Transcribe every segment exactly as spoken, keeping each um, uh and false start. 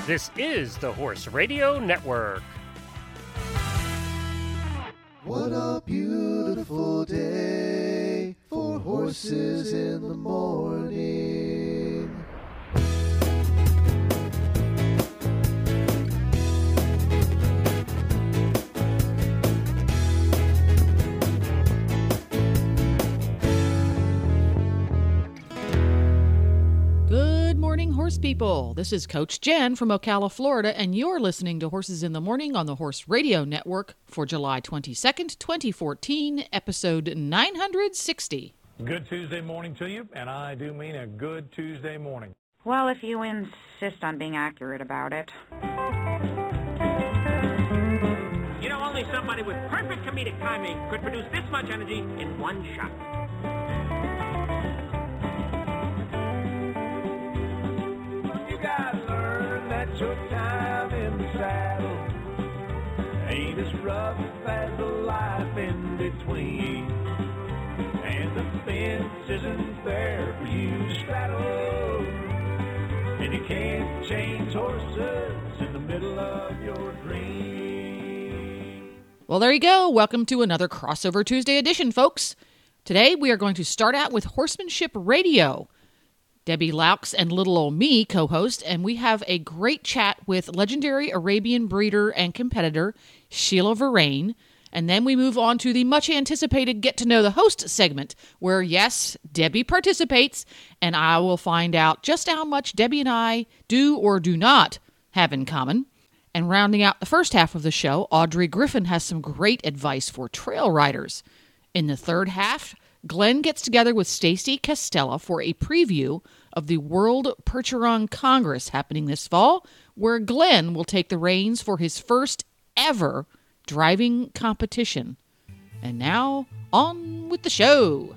This is the Horse Radio Network. What a beautiful day for horses in the morning. Good morning, horse people. This is Coach Jen from Ocala, Florida, and you're listening to Horses in the Morning on the Horse Radio Network for July twenty-second, twenty fourteen, episode nine hundred sixty. Good Tuesday morning to you, and I do mean a good Tuesday morning. Well, if you insist on being accurate about it. You know, only somebody with perfect comedic timing could produce this much energy in one shot. You gotta learn that your time in the saddle ain't as rough as the life in between. And the fence isn't there for you to straddle. And you can't change horses in the middle of your dream. Well, there you go. Welcome to another Crossover Tuesday edition, folks. Today, we are going to start out with Horsemanship Radio. Debbie Laux and Little Ol' Me co-host, and we have a great chat with legendary Arabian breeder and competitor Sheila Verrain. And then we move on to the much-anticipated Get to Know the Host segment, where, yes, Debbie participates, and I will find out just how much Debbie and I do or do not have in common. And rounding out the first half of the show, Audrey Griffin has some great advice for trail riders. In the third half, Glenn gets together with Stacy Castella for a preview of the World Percheron Congress happening this fall, where Glenn will take the reins for his first ever driving competition. And now, on with the show.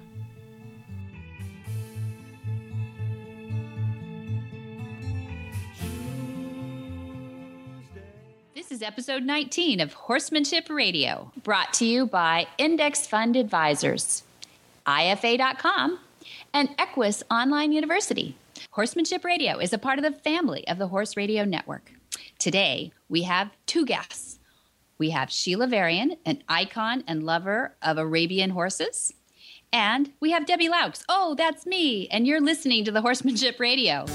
This is episode nineteen of Horsemanship Radio, brought to you by Index Fund Advisors, I F A dot com, and Equus Online University. Horsemanship Radio is a part of the family of the Horse Radio Network. Today, we have two guests. We have Sheila Verrain, an icon and lover of Arabian horses. And we have Debbie Laux. Oh, that's me. And you're listening to the Horsemanship Radio.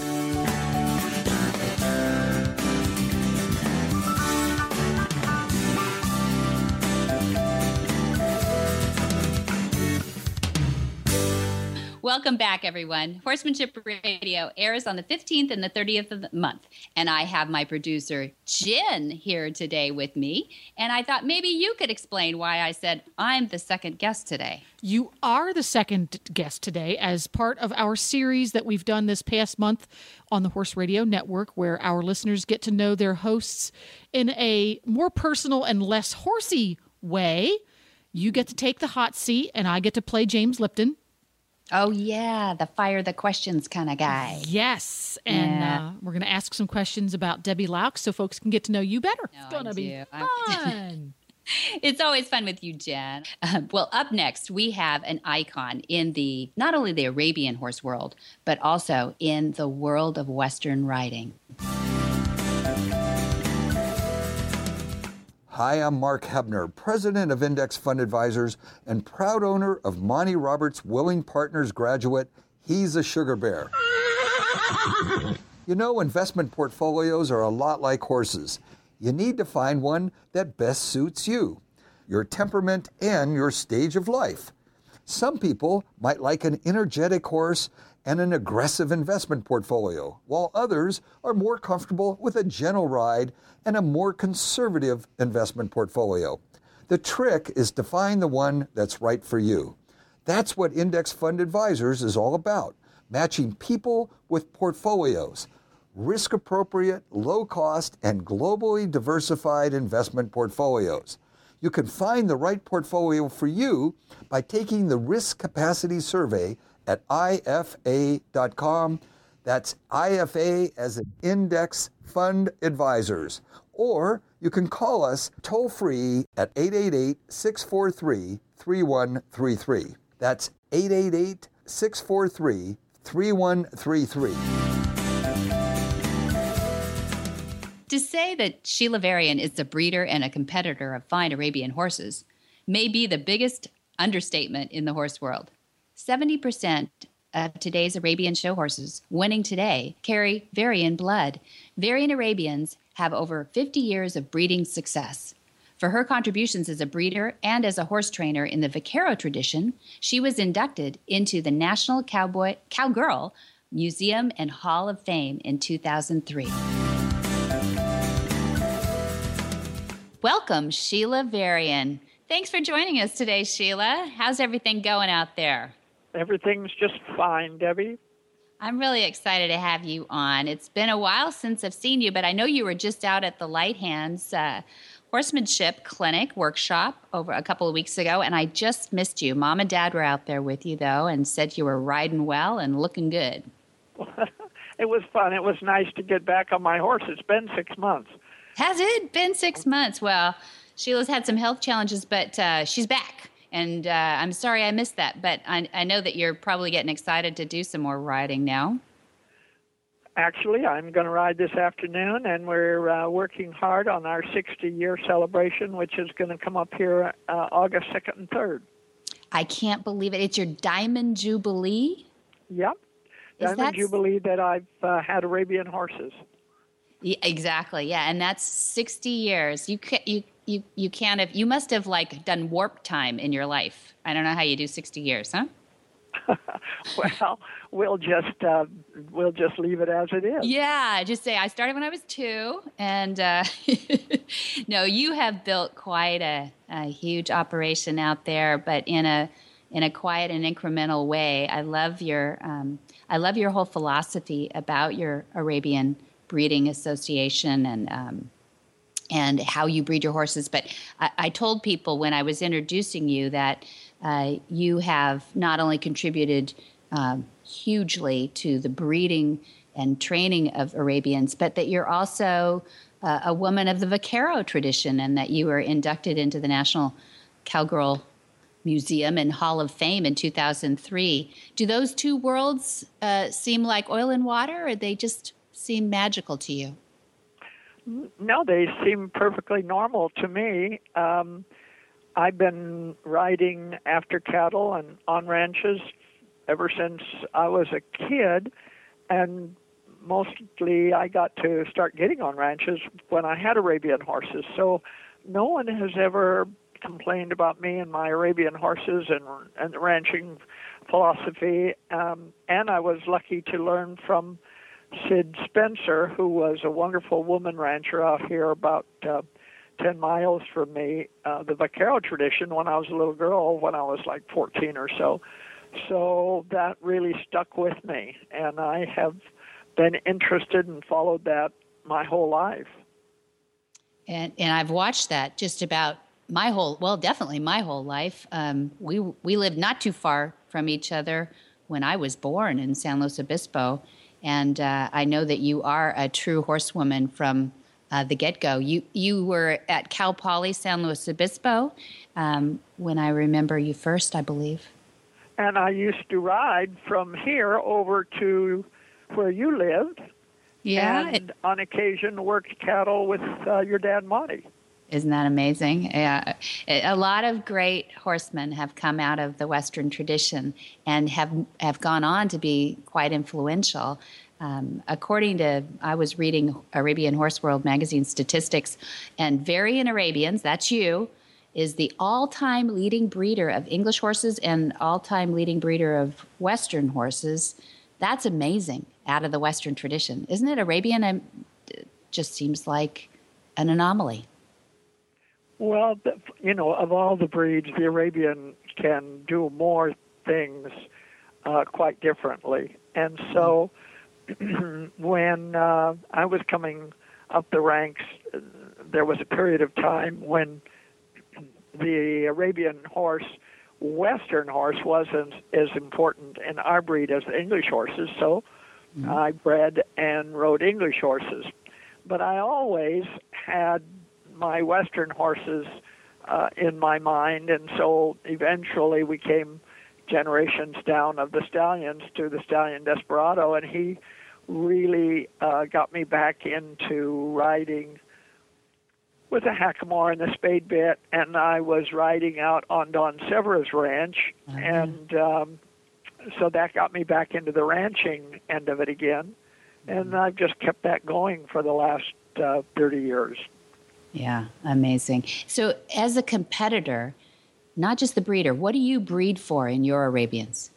Welcome back, everyone. Horsemanship Radio airs on the fifteenth and the thirtieth of the month. And I have my producer, Jen, here today with me. And I thought maybe you could explain why I said I'm the second guest today. You are the second guest today as part of our series that we've done this past month on the Horse Radio Network, where our listeners get to know their hosts in a more personal and less horsey way. You get to take the hot seat, and I get to play James Lipton. Oh, yeah, the fire the questions kind of guy. Yes, and Yeah. uh, we're going to ask some questions about Debbie Laux so folks can get to know you better. No, it's going to I be do. I'm- fun. It's always fun with you, Jen. Um, well, up next, we have an icon in the not only the Arabian horse world, but also in the world of Western riding. Hi, I'm Mark Hebner, president of Index Fund Advisors and proud owner of Monty Roberts Willing Partners graduate, He's a Sugar Bear. You know, investment portfolios are a lot like horses. You need to find one that best suits you, your temperament, and your stage of life. Some people might like an energetic horse and an aggressive investment portfolio, while others are more comfortable with a gentle ride and a more conservative investment portfolio. The trick is to find the one that's right for you. That's what Index Fund Advisors is all about, matching people with portfolios, risk-appropriate, low-cost, and globally diversified investment portfolios. You can find the right portfolio for you by taking the Risk Capacity Survey at I F A dot com. That's I F A as an Index Fund Advisors. Or you can call us toll-free at eight eight eight, six four three, three one three three. That's eight eight eight, six four three, three one three three. To say that Sheila Varian is a breeder and a competitor of fine Arabian horses may be the biggest understatement in the horse world. seventy percent of today's Arabian show horses winning today carry Varian blood. Varian Arabians have over fifty years of breeding success. For her contributions as a breeder and as a horse trainer in the Vaquero tradition, she was inducted into the National Cowboy Cowgirl Museum and Hall of Fame in two thousand three. Welcome, Sheila Varian. Thanks for joining us today, Sheila. How's everything going out there? Everything's just fine, Debbie. I'm really excited to have you on. It's been a while since I've seen you, but I know you were just out at the Light Hands uh, Horsemanship Clinic workshop over a couple of weeks ago, and I just missed you. Mom and Dad were out there with you, though, and said you were riding well and looking good. It was fun. It was nice to get back on my horse. It's been six months. Has it been six months? Well, Sheila's had some health challenges, but uh, she's back. And uh, I'm sorry I missed that, but I, I know that you're probably getting excited to do some more riding now. Actually, I'm going to ride this afternoon, and we're uh, working hard on our sixty-year celebration, which is going to come up here uh, August second and third. I can't believe it. It's your Diamond Jubilee? Yep. Is Diamond that... Jubilee that I've uh, had Arabian horses. Yeah, exactly. Yeah, and that's sixty years. You can't. You you you can't have. You must have like done warp time in your life. I don't know how you do sixty years, huh? Well, we'll just uh, we'll just leave it as it is. Yeah, just say I started when I was two, and uh, no, you have built quite a, a huge operation out there, but in a in a quiet and incremental way. I love your um, I love your whole philosophy about your Arabian Breeding Association and um, and how you breed your horses. But I, I told people when I was introducing you that uh, you have not only contributed um, hugely to the breeding and training of Arabians, but that you're also uh, a woman of the Vaquero tradition and that you were inducted into the National Cowgirl Museum and Hall of Fame in two thousand three. Do those two worlds uh, seem like oil and water, or they just seem magical to you? No, they seem perfectly normal to me. Um, I've been riding after cattle and on ranches ever since I was a kid, and mostly I got to start getting on ranches when I had Arabian horses. So no one has ever complained about me and my Arabian horses and, and the ranching philosophy, um, and I was lucky to learn from Sid Spencer, who was a wonderful woman rancher out here about uh, ten miles from me, uh, the Vaquero tradition when I was a little girl, when I was like fourteen or so. So that really stuck with me, and I have been interested and followed that my whole life. And and I've watched that just about my whole, well, definitely my whole life. Um, we we lived not too far from each other when I was born in San Luis Obispo. And uh, I know that you are a true horsewoman from uh, the get-go. You you were at Cal Poly San Luis Obispo um, when I remember you first, I believe. And I used to ride from here over to where you lived. Yeah. And it, on occasion worked cattle with uh, your dad, Monty. Isn't that amazing? Yeah. A lot of great horsemen have come out of the Western tradition and have have gone on to be quite influential. Um, according to, I was reading Arabian Horse World magazine statistics, and Varian Arabians, that's you, is the all-time leading breeder of English horses and all-time leading breeder of Western horses. That's amazing out of the Western tradition. Isn't it? Arabian um, just seems like an anomaly. Well, you know, of all the breeds, the Arabian can do more things uh, quite differently. And so when uh, I was coming up the ranks, there was a period of time when the Arabian horse, Western horse, wasn't as important in our breed as the English horses. So mm-hmm. I bred and rode English horses. But I always had my Western horses uh, in my mind, and so eventually we came generations down of the stallions to the Stallion Desperado, and he really uh, got me back into riding with a hackamore and a spade bit, and I was riding out on Don Severa's ranch, uh-huh. and um, so that got me back into the ranching end of it again, and I've just kept that going for the last uh, thirty years. Yeah, amazing. So as a competitor, not just the breeder, what do you breed for in your Arabians?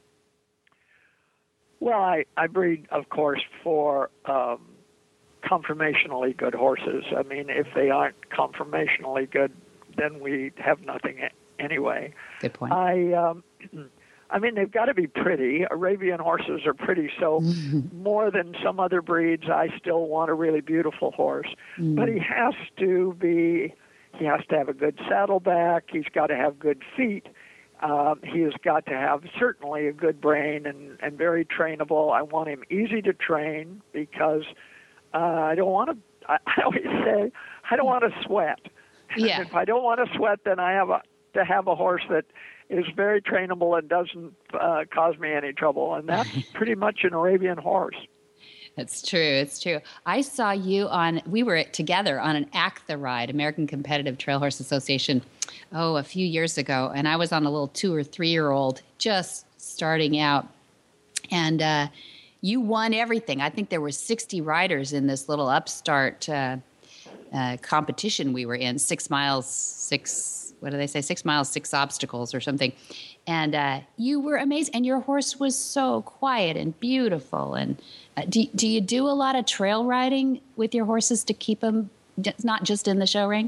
Well, I, I breed, of course, for um, conformationally good horses. I mean, if they aren't conformationally good, then we have nothing anyway. Good point. I, um, I mean, they've got to be pretty. Arabian horses are pretty, so more than some other breeds, I still want a really beautiful horse. Mm. But he has to be, he has to have a good saddleback. He's got to have good feet. Um, he has got to have certainly a good brain and, and very trainable. I want him easy to train because uh, I don't want to, I, I always say, I don't want to sweat. Yeah. If I don't want to sweat, then I have a, to have a horse that is very trainable and doesn't uh, cause me any trouble. And that's pretty much an Arabian horse. It's true. It's true. I saw you on, we were together on an A C T H A ride, American Competitive Trail Horse Association, oh, a few years ago. And I was on a little two or three-year-old just starting out. And uh, you won everything. I think there were sixty riders in this little upstart uh, uh, competition we were in, six miles, six, what do they say, six miles, six obstacles or something. And uh, you were amazing. And your horse was so quiet and beautiful. And uh, do, do you do a lot of trail riding with your horses to keep them not just in the show ring?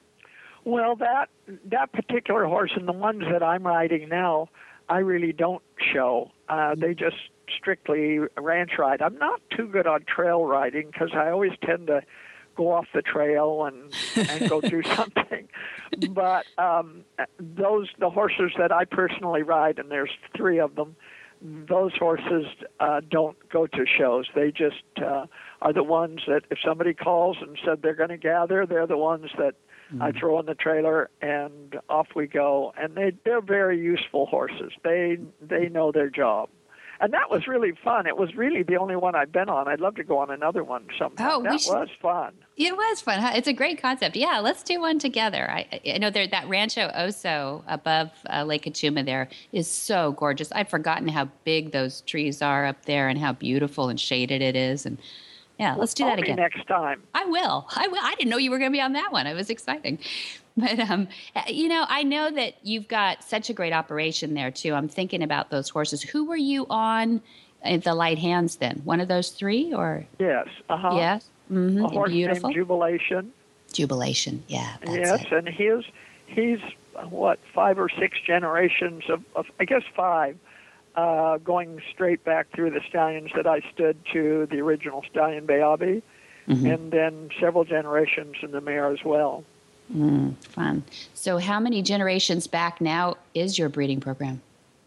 Well, that that particular horse and the ones that I'm riding now, I really don't show. Uh, they just strictly ranch ride. I'm not too good on trail riding because I always tend to go off the trail and, and go do something. But um, those the horses that I personally ride, and there's three of them, those horses uh, don't go to shows. They just uh, are the ones that if somebody calls and said they're going to gather, they're the ones that mm-hmm. I throw in the trailer and off we go. And they, they're very useful horses. They they know their job. And that was really fun. It was really the only one I've been on. I'd love to go on another one sometime. Oh, that should, was fun. It was fun. Huh? It's a great concept. Yeah, let's do one together. I, I know there that Rancho Oso above uh, Lake Kachuma there is so gorgeous. I've forgotten how big those trees are up there and how beautiful and shaded it is. And yeah, let's do Call that again. Me next time. I will. I will. I didn't know you were going to be on that one. It was exciting. But, um, you know, I know that you've got such a great operation there, too. I'm thinking about those horses. Who were you on at the Light Hands then? One of those three? Or Yes. Uh-huh. Yes. Mm-hmm. A horse Beautiful. named Jubilation. Jubilation. Yeah. That's yes, it. and he's, he's, what, five or six generations of, of I guess five, uh, going straight back through the stallions that I stood to the original stallion Beabi, mm-hmm. and then several generations in the mare as well. Mm, fun. So how many generations back now is your breeding program?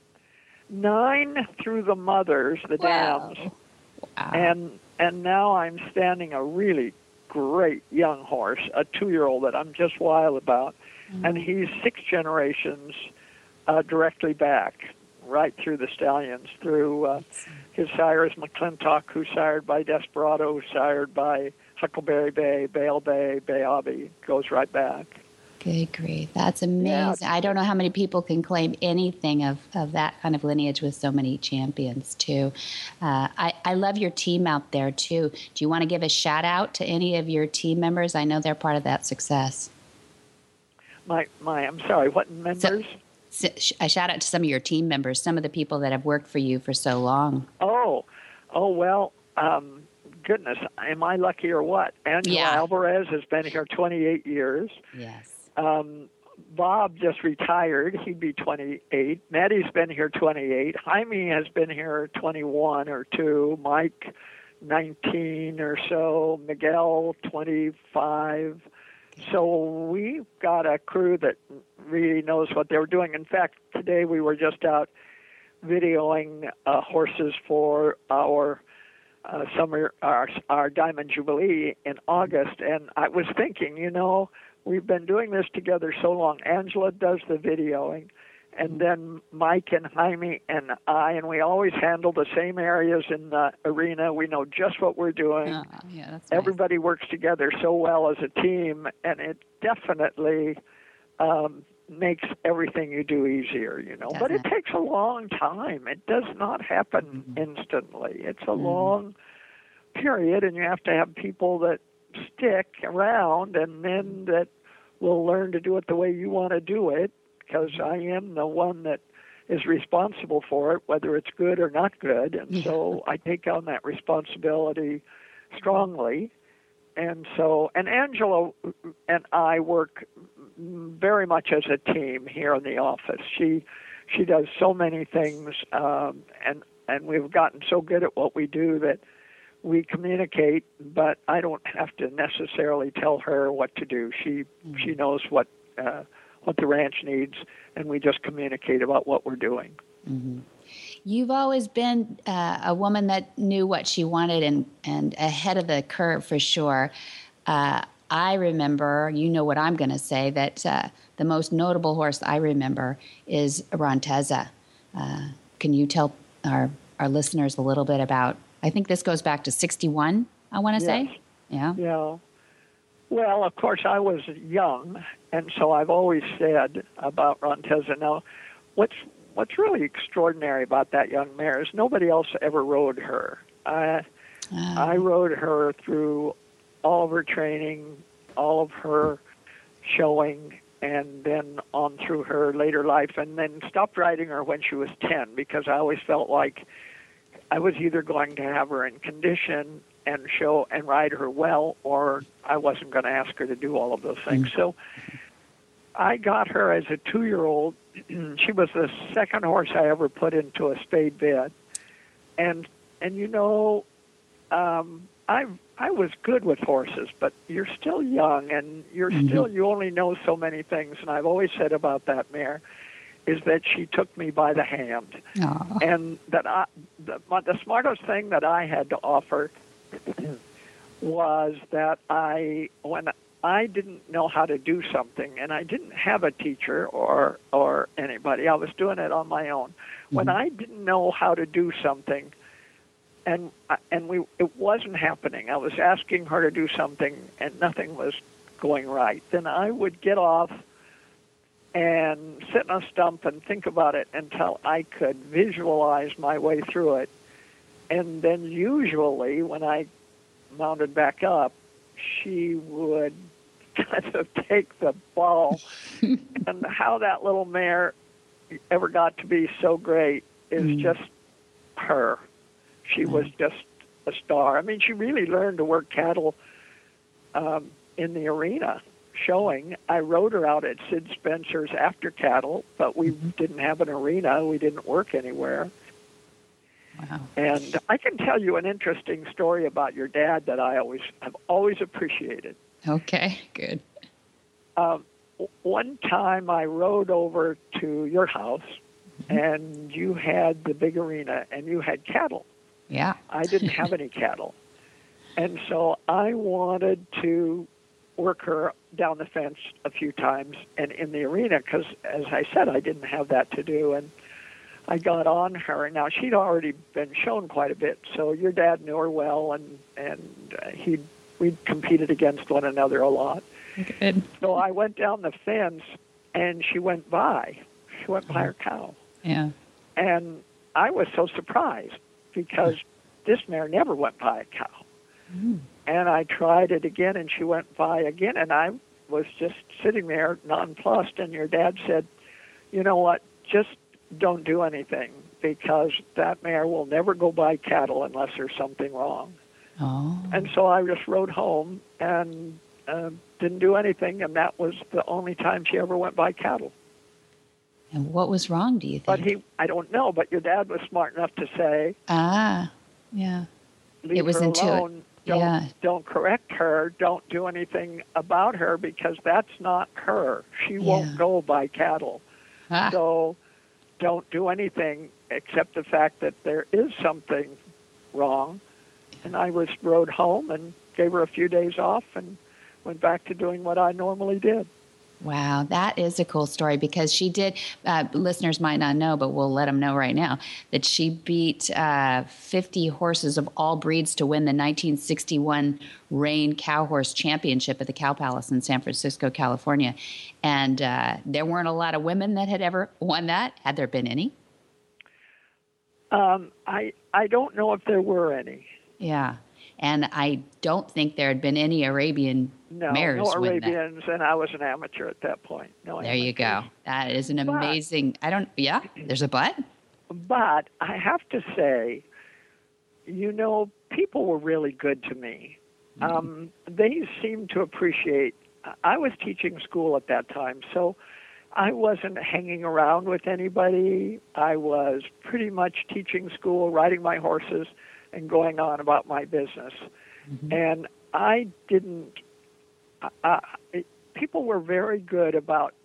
Nine through the mothers, the wow. dams. Wow. And and now I'm standing a really great young horse, a two-year-old that I'm just wild about. Mm. And he's six generations uh, directly back, right through the stallions, through uh, his sire is McClintock, who's sired by Desperado, who's sired by Huckleberry Bay, Bale Bay, Beabi, goes right back. Good grief. That's amazing. Yeah. I don't know how many people can claim anything of, of that kind of lineage with so many champions, too. Uh, I, I love your team out there, too. Do you want to give a shout-out to any of your team members? I know they're part of that success. My, my I'm sorry, what members? So, so, a shout-out to some of your team members, some of the people that have worked for you for so long. Oh, oh well, um, goodness, am I lucky or what? Angela yeah. Alvarez has been here twenty-eight years. Yes. Um, Bob just retired. He'd be twenty-eight. Maddie's been here twenty-eight. Jaime has been here twenty-one or two. Mike, nineteen or so. Miguel, twenty-five. So we've got a crew that really knows what they were doing. In fact, today we were just out videoing uh, horses for our Uh, summer, our, our Diamond Jubilee in August, and I was thinking, you know, we've been doing this together so long. Angela does the videoing, and then Mike and Jaime and I, and we always handle the same areas in the arena. We know just what we're doing. Uh, yeah, that's Everybody nice. works together so well as a team, and it definitely um, makes everything you do easier, you know. Doesn't but it, it? takes a long time. It does not happen mm-hmm. instantly. It's a mm-hmm. long period, and you have to have people that stick around and then that will learn to do it the way you want to do it, because I am the one that is responsible for it, whether it's good or not good. And yeah. so I take on that responsibility strongly. And so, and Angela and I work very much as a team here in the office. She she does so many things, um, and and we've gotten so good at what we do that we communicate, but I don't have to necessarily tell her what to do. She mm-hmm. she knows what uh, what the ranch needs, and we just communicate about what we're doing. Mm-hmm. You've always been uh, a woman that knew what she wanted and, and ahead of the curve for sure. Uh, I remember, you know what I'm going to say, that uh, the most notable horse I remember is Ronteza. Uh, can you tell our, our listeners a little bit about, I think this goes back to sixty-one, I want to yes. say? Yeah. Yeah. Well, of course, I was young, and so I've always said about Ronteza. Now, what's What's really extraordinary about that young mare is nobody else ever rode her. I, oh. I rode her through all of her training, all of her showing, and then on through her later life, and then stopped riding her when she was ten, because I always felt like I was either going to have her in condition and show and ride her well, or I wasn't going to ask her to do all of those things. Mm. So I got her as a two-year-old. She was the second horse I ever put into a spade bed, and and you know, um, I I was good with horses, but you're still young, and you're mm-hmm. still you only know so many things. And I've always said about that mare is that she took me by the hand, Aww. and that I the, the smartest thing that I had to offer was that I when. I didn't know how to do something, and I didn't have a teacher or or anybody. I was doing it on my own. Mm-hmm. When I didn't know how to do something, and and we it wasn't happening. I was asking her to do something, and nothing was going right. Then I would get off and sit on a stump and think about it until I could visualize my way through it. And then usually, when I mounted back up, she would kind of take the ball. And how that little mare ever got to be so great is mm. just her. She mm. was just a star. I mean, she really learned to work cattle um, in the arena showing. I rode her out at Sid Spencer's after cattle, but we mm-hmm. didn't have an arena. We didn't work anywhere. Wow. And I can tell you an interesting story about your dad that I always have always appreciated. Okay, good. Um, one time I rode over to your house, mm-hmm. and you had the big arena, and you had cattle. Yeah. I didn't have any cattle. And so I wanted to work her down the fence a few times and in the arena because, as I said, I didn't have that to do. And I got on her. Now, she'd already been shown quite a bit, so your dad knew her well, and, and uh, he'd we'd competed against one another a lot. Good. So I went down the fence, and she went by. She went by her cow. Yeah. And I was so surprised because this mare never went by a cow. Mm. And I tried it again, and she went by again, and I was just sitting there nonplussed, and your dad said, you know what, just don't do anything because that mare will never go by cattle unless there's something wrong. Oh. And so I just rode home and uh, didn't do anything, and that was the only time she ever went by cattle. And what was wrong, do you think? But he, I don't know, but your dad was smart enough to say, ah, yeah. leave it was her into alone. It. Don't, yeah. don't correct her. Don't do anything about her because that's not her. She Yeah. won't go by cattle. Ah. So don't do anything except the fact that there is something wrong. And I was rode home and gave her a few days off and went back to doing what I normally did. Wow, that is a cool story because she did, uh, listeners might not know, but we'll let them know right now, that she beat uh, fifty horses of all breeds to win the nineteen sixty-one Reign Cow Horse Championship at the Cow Palace in San Francisco, California. And uh, there weren't a lot of women that had ever won that. Had there been any? Um, I I don't know if there were any. Yeah. And I don't think there had been any Arabian no, mares no win Arabians, that. and I was an amateur at that point. No there amateurs. you go. That is an but, amazing, I don't, yeah, there's a but? But I have to say, you know, people were really good to me. Mm-hmm. Um, they seemed to appreciate, I was teaching school at that time, so I wasn't hanging around with anybody. I was pretty much teaching school, riding my horses, and going on about my business. Mm-hmm. And I didn't, uh, it, people were very good about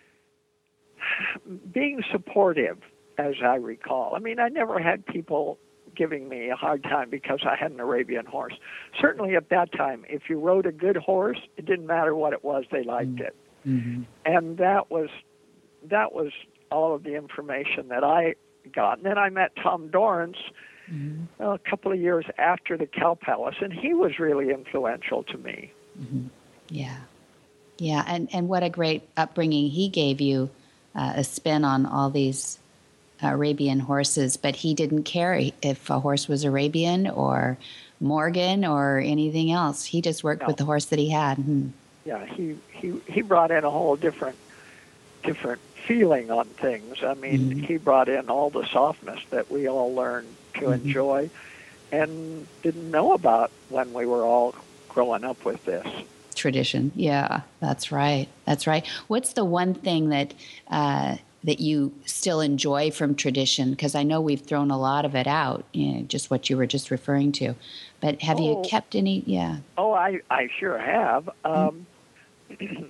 being supportive, as I recall. I mean, I never had people giving me a hard time because I had an Arabian horse. Certainly at that time, if you rode a good horse, it didn't matter what it was, they liked mm-hmm. it. Mm-hmm. And that was, that was all of the information that I got. And then I met Tom Dorrance, Mm-hmm. a couple of years after the Cow Palace, and he was really influential to me. Mm-hmm. Yeah. Yeah, and, and what a great upbringing he gave you, uh, a spin on all these Arabian horses, but he didn't care if a horse was Arabian or Morgan or anything else. He just worked no. with the horse that he had. Mm-hmm. Yeah, he, he, he brought in a whole different different feeling on things. I mean, mm-hmm. he brought in all the softness that we all learned to mm-hmm. enjoy and didn't know about when we were all growing up with this. Tradition. Yeah, that's right. That's right. What's the one thing that uh, that you still enjoy from tradition? Because I know we've thrown a lot of it out, you know, just what you were just referring to. But have oh, you kept any? Yeah. Oh, I, I sure have. Um, mm-hmm.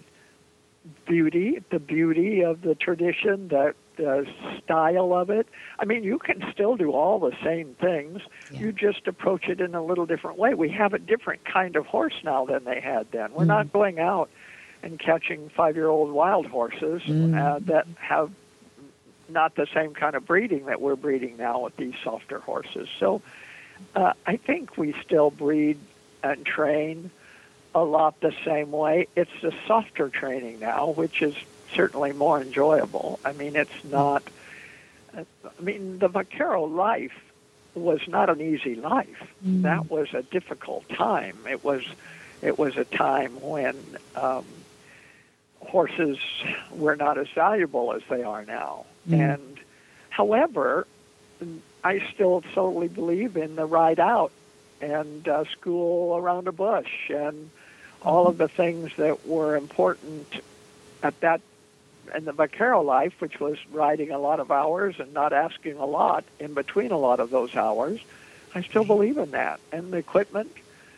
Beauty, the beauty of the tradition, the, the style of it. I mean, you can still do all the same things. Yeah. You just approach it in a little different way. We have a different kind of horse now than they had then. We're mm. not going out and catching five-year-old wild horses mm. uh, that have not the same kind of breeding that we're breeding now with these softer horses. So uh, I think we still breed and train a lot the same way. It's the softer training now, which is certainly more enjoyable. I mean, it's not, I mean, the vaquero life was not an easy life. Mm. That was a difficult time. It was, it was a time when um, horses were not as valuable as they are now. Mm. And however, I still totally believe in the ride out and uh, school around a bush and all of the things that were important at that in the vaquero life, which was riding a lot of hours and not asking a lot in between a lot of those hours. I still believe in that. And the equipment,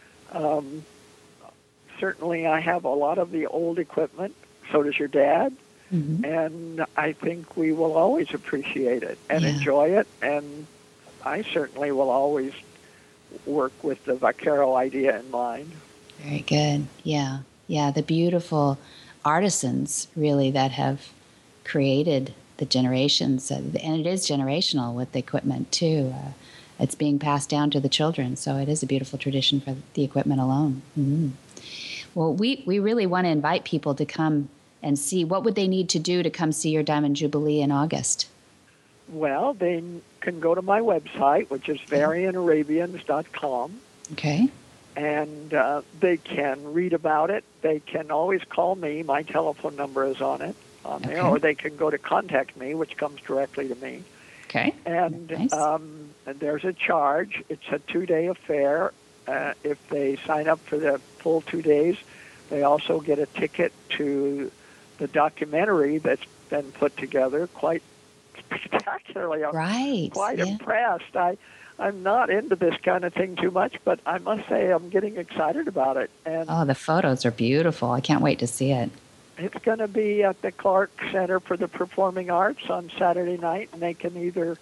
um, certainly I have a lot of the old equipment. So does your dad. Mm-hmm. And I think we will always appreciate it and yeah. enjoy it. And I certainly will always work with the vaquero idea in mind. Very good. Yeah. Yeah. The beautiful artisans, really, that have created the generations. And it is generational with the equipment, too. Uh, it's being passed down to the children. So it is a beautiful tradition for the equipment alone. Mm-hmm. Well, we, we really want to invite people to come and see. What would they need to do to come see your Diamond Jubilee in August? Well, they can go to my website, which is varian arabians dot com. Okay. And uh, they can read about it. They can always call me. My telephone number is on it, on there. Okay. Or they can go to contact me, which comes directly to me. Okay. And nice. um, there's a charge. It's a two-day affair. Uh, if they sign up for the full two days, they also get a ticket to the documentary that's been put together quite spectacularly. I'm right. quite yeah. impressed. I, I'm not into this kind of thing too much, but I must say I'm getting excited about it. And oh, the photos are beautiful. I can't wait to see it. It's going to be at the Clark Center for the Performing Arts on Saturday night, and they can either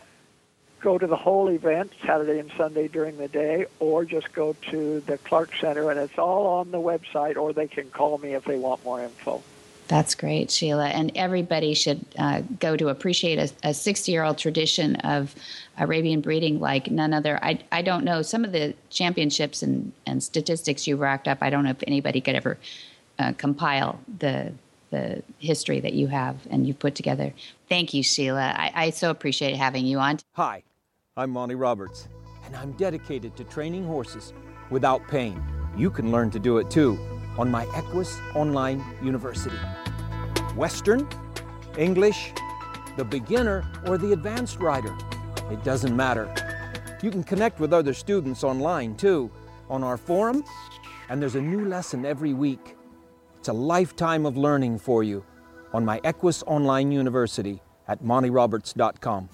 go to the whole event Saturday and Sunday during the day, or just go to the Clark Center, and it's all on the website, or they can call me if they want more info. That's great, Sheila. And everybody should uh, go to appreciate a sixty-year-old tradition of Arabian breeding like none other. I, I don't know. Some of the championships and, and statistics you racked up, I don't know if anybody could ever uh, compile the the history that you have and you've put together. Thank you, Sheila. I, I so appreciate having you on. Hi, I'm Monty Roberts, and I'm dedicated to training horses without pain. You can learn to do it too on my Equus Online University. Western, English, the beginner, or the advanced rider. It doesn't matter. You can connect with other students online too, on our forum, and there's a new lesson every week. It's a lifetime of learning for you on my Equus Online University at monty roberts dot com.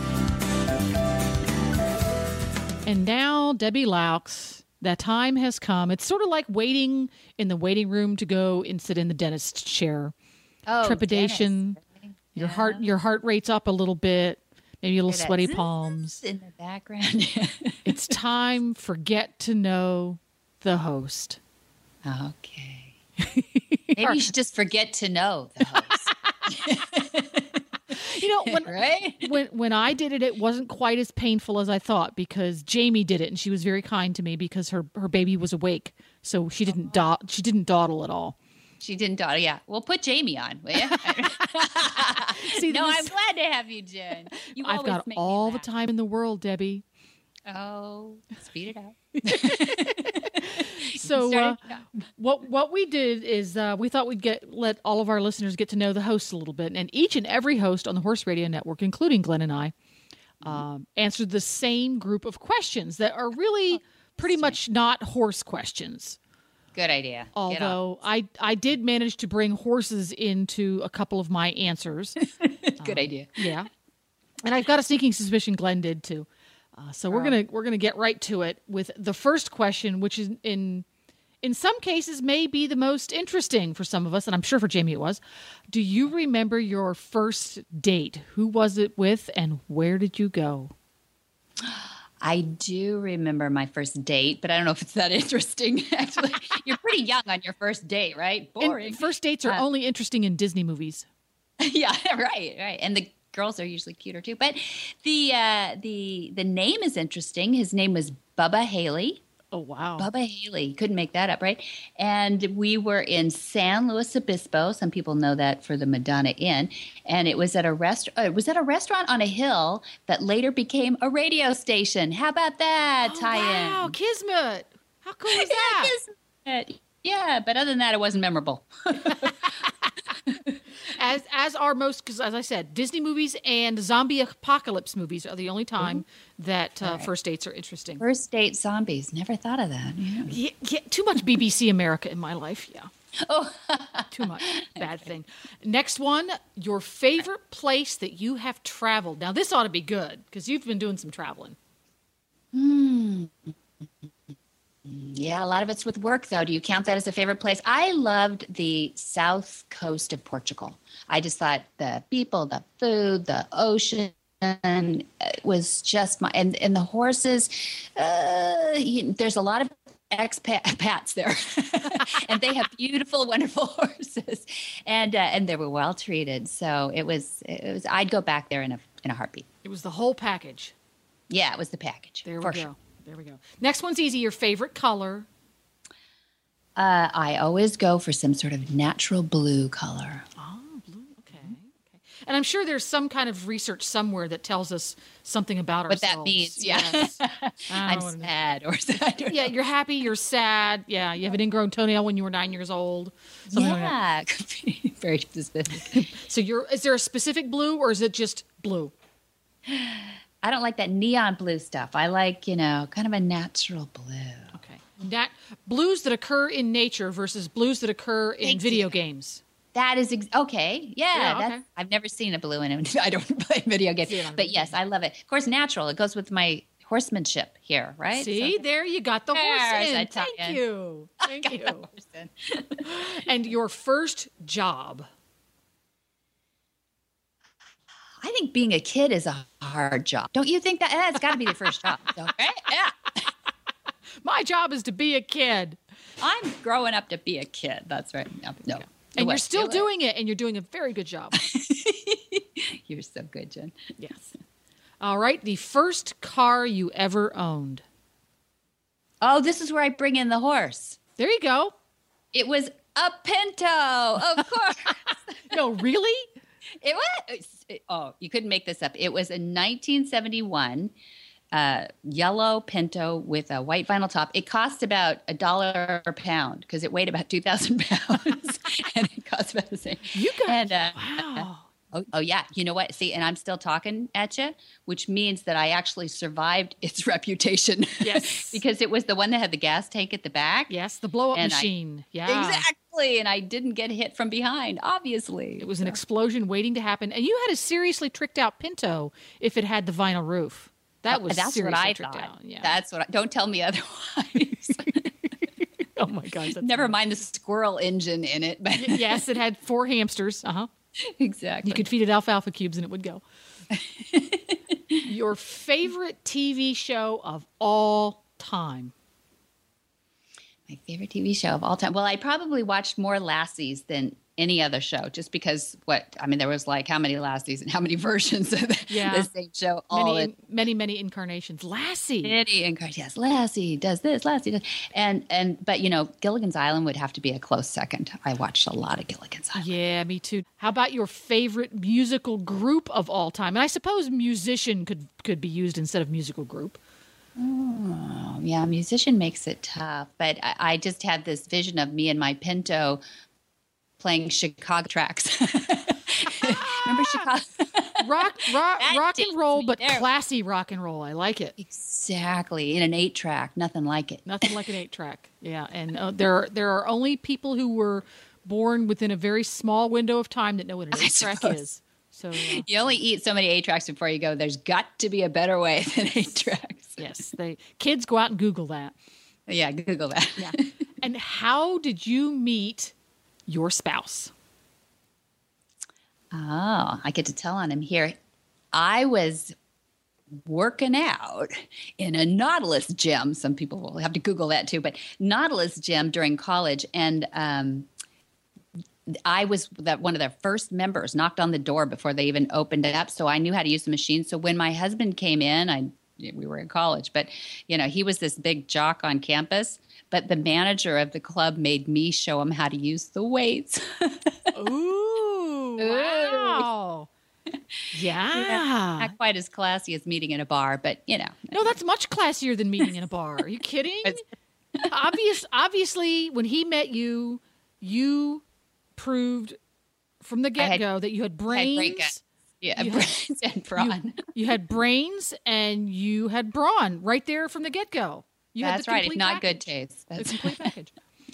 And now, Debbie Loucks, that time has come. It's sort of like waiting in the waiting room to go and sit in the dentist's chair. Oh, trepidation. Dennis. Your Yeah. heart, your heart rate's up a little bit. Maybe a little Hear that sweaty zzz palms. in the background. It's time for Get to Know the Host. Okay. Maybe you should just forget to know the host. You know, when, Right? when when I did it, it wasn't quite as painful as I thought because Jamie did it, and she was very kind to me because her, her baby was awake, so she didn't Uh-huh. do, she didn't dawdle at all. She didn't daughter. Yeah. Well, put Jamie on, will you? See, no, this- I'm glad to have you, Jen. You I've always got make me all the laugh. time in the world, Debbie. Oh, speed it up. So Start uh, it- what what we did is uh, we thought we'd get let all of our listeners get to know the hosts a little bit, and each and every host on the Horse Radio Network, including Glenn and I, um, answered the same group of questions that are really pretty much not horse questions. Good idea. Get on. Although I I did manage to bring horses into a couple of my answers. Good idea. Yeah, and I've got a sneaking suspicion Glenn did too. Uh, so we're gonna we're gonna get right to it with the first question, which is in in some cases may be the most interesting for some of us, and I'm sure for Jamie it was. Do you remember your first date? Who was it with, and where did you go? I do remember my first date, but I don't know if it's that interesting. Actually, you're pretty young on your first date, right? Boring. And first dates are Uh, only interesting in Disney movies. Yeah, right, right. And the girls are usually cuter too. But the uh, the the name is interesting. His name was Bubba Haley. Oh wow, Bubba Haley. Couldn't make that up, right? And we were in San Luis Obispo. Some people know that for the Madonna Inn. And it was at a rest. Uh, it was at a restaurant on a hill that later became a radio station. How about that oh, tie-in? wow, Kismet! How cool is Yeah, that? Kismet. Yeah, but other than that, it wasn't memorable. As as are most, because as I said, Disney movies and zombie apocalypse movies are the only time that uh, first dates are interesting. First date zombies. Never thought of that. Yeah. Yeah, yeah, too much B B C America in my life. Yeah, Oh, too much. Bad thing. Next one, your favorite place that you have traveled. Now this ought to be good because you've been doing some traveling. yeah, a lot of it's with work, though. Do you count that as a favorite place? I loved the south coast of Portugal. I just thought the people, the food, the ocean it was just my, and, and the horses, uh, you, there's a lot of expats there and they have beautiful, wonderful horses and, uh, and they were well treated. So it was, it was, I'd go back there in a, in a heartbeat. It was the whole package. Yeah, it was the package. There we for go. sure. There we go. Next one's easy. Your favorite color. Uh, I always go for some sort of natural blue color. Oh, blue. Okay. Okay. And I'm sure there's some kind of research somewhere that tells us something about What ourselves. that means, yeah. Yes. I I'm don't know. sad or sad. Or Yeah, you're happy, you're sad. Yeah, you have an ingrown toenail when you were nine years old. Something like that. yeah, could be very specific. So you're is there a specific blue or is it just blue? I don't like that neon blue stuff. I like, you know, kind of a natural blue. Okay. Nat- blues that occur in nature versus blues that occur in Thank video you. games. That is ex- okay. Yeah, Yeah, that's, okay. I've never seen a blue in it. I don't play video games, Yeah. but yes, I love it. Of course, natural. It goes with my horsemanship here, right? See, So- there you got the horse There's in. a tie-in. Thank you. Thank Got you. the horse in. And your first job. I think being a kid is a hard job. Don't you think that? That's got to be the first job, okay? Yeah. My job is to be a kid. I'm growing up to be a kid. That's right. No, no. And What? you're still Do it. doing it, and you're doing a very good job. You're so good, Jen. Yes. All right. The first car you ever owned. Oh, this is where I bring in the horse. There you go. It was a Pinto, of course. No, really? It was. It, oh, you couldn't make this up. It was a nineteen seventy-one uh, yellow Pinto with a white vinyl top. It cost about a dollar a pound because it weighed about two thousand pounds, and it cost about the same. You got and, uh, wow. Oh, oh, yeah. You know what? See, and I'm still talking at you, which means that I actually survived its reputation. Yes. Because it was the one that had the gas tank at the back. Yes, the blow-up And I- machine. yeah. Exactly. And I didn't get hit from behind, obviously. It was an explosion waiting to happen. And you had a seriously tricked out Pinto if it had the vinyl roof. That was That's seriously what I tricked thought. out. Yeah. That's what I, don't tell me otherwise. Oh my gosh. that's Never funny. mind the squirrel engine in it. But Y- Yes, it had four hamsters. Uh-huh. exactly. You could feed it alfalfa cubes and it would go. Your favorite T V show of all time? My favorite T V show of all time. Well, I probably watched more Lassies than any other show, just because what I mean, there was like how many Lassies and how many versions of the, Yeah. the same show. All Many, in many, many incarnations. Lassie. many incarnations. Yes, Lassie does this, Lassie does, and and but you know, Gilligan's Island would have to be a close second. I watched a lot of Gilligan's Island. Yeah, me too. How about your favorite musical group of all time? And I suppose musician could could be used instead of musical group. Oh, yeah, musician makes it tough, but I, I just had this vision of me and my Pinto playing Chicago tracks. Remember Chicago? Rock, rock, That rock takes and roll, me but there. classy rock and roll. I like it. Exactly, in an eight track, nothing like it. Nothing like an eight track. Yeah, and uh, there are, there are only people who were born within a very small window of time that know what an I eight track suppose. is. So uh, You only eat so many eight tracks before you go, there's got to be a better way than eight tracks. yes, they kids go out and Google that. Yeah, Google that. Yeah. And how did you meet your spouse? Oh, I get to tell on him here. I was working out in a Nautilus gym. Some people will have to Google that too, but Nautilus gym during college. And um, I was that one of their first members, knocked on the door before they even opened it up. So I knew how to use the machine. So when my husband came in, I we were in college, but you know, he was this big jock on campus. But the manager of the club made me show him how to use the weights. Ooh, wow. Yeah. Not quite as classy as meeting in a bar, but you know. No, that's much classier than meeting in a bar. Are you kidding? Obvious, obviously, when he met you, you proved from the I had- get-go that you had I had brains. great guts. Yeah, You brains and brawn. You, you had brains and you had brawn right there from the get-go. You had That's the right. If complete not good package. taste. The That's complete package.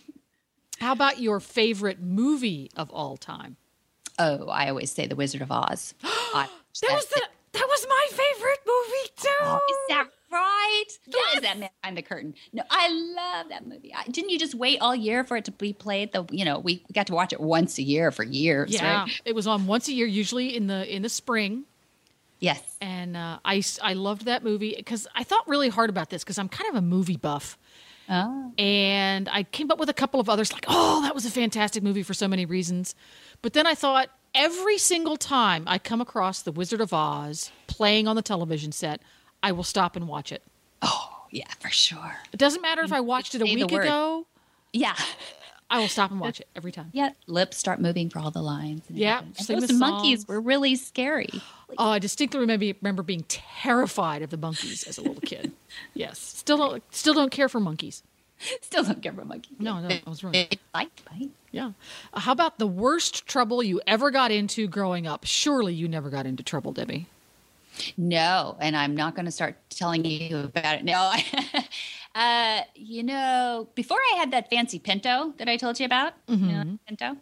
How about your favorite movie of all time? Oh, I always say The Wizard of Oz. I, That was the that was my favorite movie too. Oh, is that right? Who is that man behind the curtain? No, I love that movie. I, didn't you just wait all year for it to be played? The you know we got to watch it once a year for years, Yeah, right? it was on once a year, usually in the in the spring. Yes. And uh, I, s- I loved that movie because I thought really hard about this because I'm kind of a movie buff. Oh. And I came up with a couple of others like, oh, that was a fantastic movie for so many reasons. But then I thought every single time I come across The Wizard of Oz playing on the television set, I will stop and watch it. Oh, yeah, for sure. It doesn't matter if I watched it a say the week word. ago. Yeah. I will stop and watch it every time. Yeah, lips start moving for all the lines. And Yeah, everything. sing And the those monkeys songs. were really scary. Oh, I distinctly remember, remember being terrified of the monkeys as a little kid. Yes. Still don't, still don't care for monkeys. Still don't care for monkeys. No, no, I was wrong. Bite, bite. Yeah. Uh, how about the worst trouble you ever got into growing up? Surely you never got into trouble, Debbie. No, and I'm not going to start telling you about it. No, uh, you know, before I had that fancy Pinto that I told you about, you know, Pinto,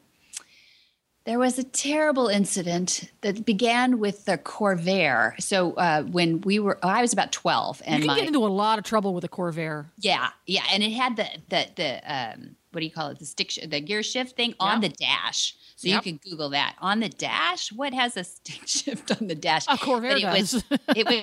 there was a terrible incident that began with the Corvair. So uh, when we were, oh, I was about twelve, and You can my get into a lot of trouble with a Corvair. yeah, yeah, and it had the the the um, what do you call it? The stick, sh- the gear shift thing on Yep. the dash. So Yep. you could Google that on the dash. What has a stick shift on the dash? A Corvair But it does. Was, it was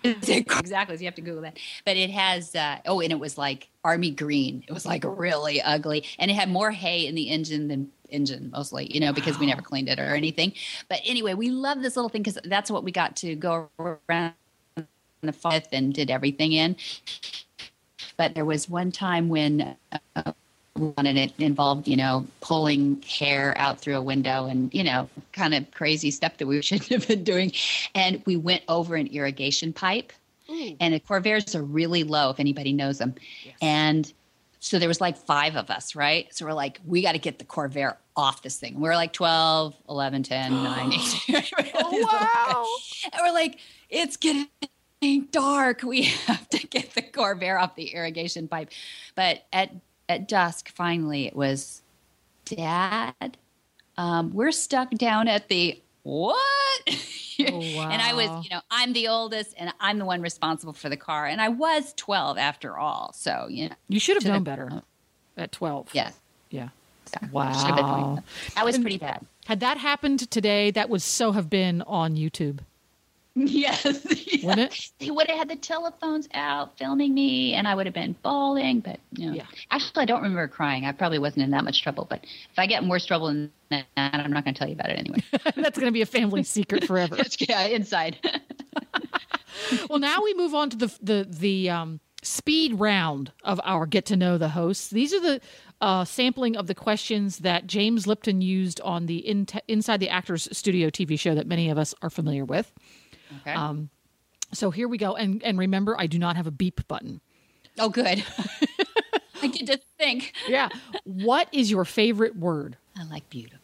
exactly. So you have to Google that. But it has, uh, oh, and it was like army green. It was like really ugly. And it had more hay in the engine than engine mostly, you know, because wow. we never cleaned it or anything. But anyway, we love this little thing because that's what we got to go around the fifth and did everything in. But there was one time when uh, and it involved, you know, pulling hair out through a window and, you know, kind of crazy stuff that we shouldn't have been doing. And we went over an irrigation pipe. Ooh. And the Corvairs are really low, if anybody knows them. Yes. And so there was like five of us, right? So we're like, we got to get the Corvair off this thing. We're like twelve, eleven, ten, nine, eight. Oh, wow. And we're like, it's getting dark. We have to get the Corvair off the irrigation pipe. But at at dusk, finally, it was, Dad, um, we're stuck down at the what? Oh, wow. And I was, you know, I'm the oldest and I'm the one responsible for the car. And I was twelve after all. So, you know. You should have known better at twelve. Yeah. Yeah. Exactly. Wow. That was pretty bad. Had that happened today, that would so have been on YouTube. Yes. Yeah. Wouldn't it? They would have had the telephones out filming me and I would have been bawling. But, you know, yeah. Actually, I don't remember crying. I probably wasn't in that much trouble. But if I get in worse trouble than that, I'm not going to tell you about it anyway. That's going to be a family secret forever. Yeah, inside. Well, now we move on to the the the um, speed round of our Get to Know the Hosts. These are the uh, sampling of the questions that James Lipton used on the in- Inside the Actors Studio T V show that many of us are familiar with. Okay. Um, so here we go. And and remember, I do not have a beep button. Oh, good. I get to think. Yeah. What is your favorite word? I like beautiful.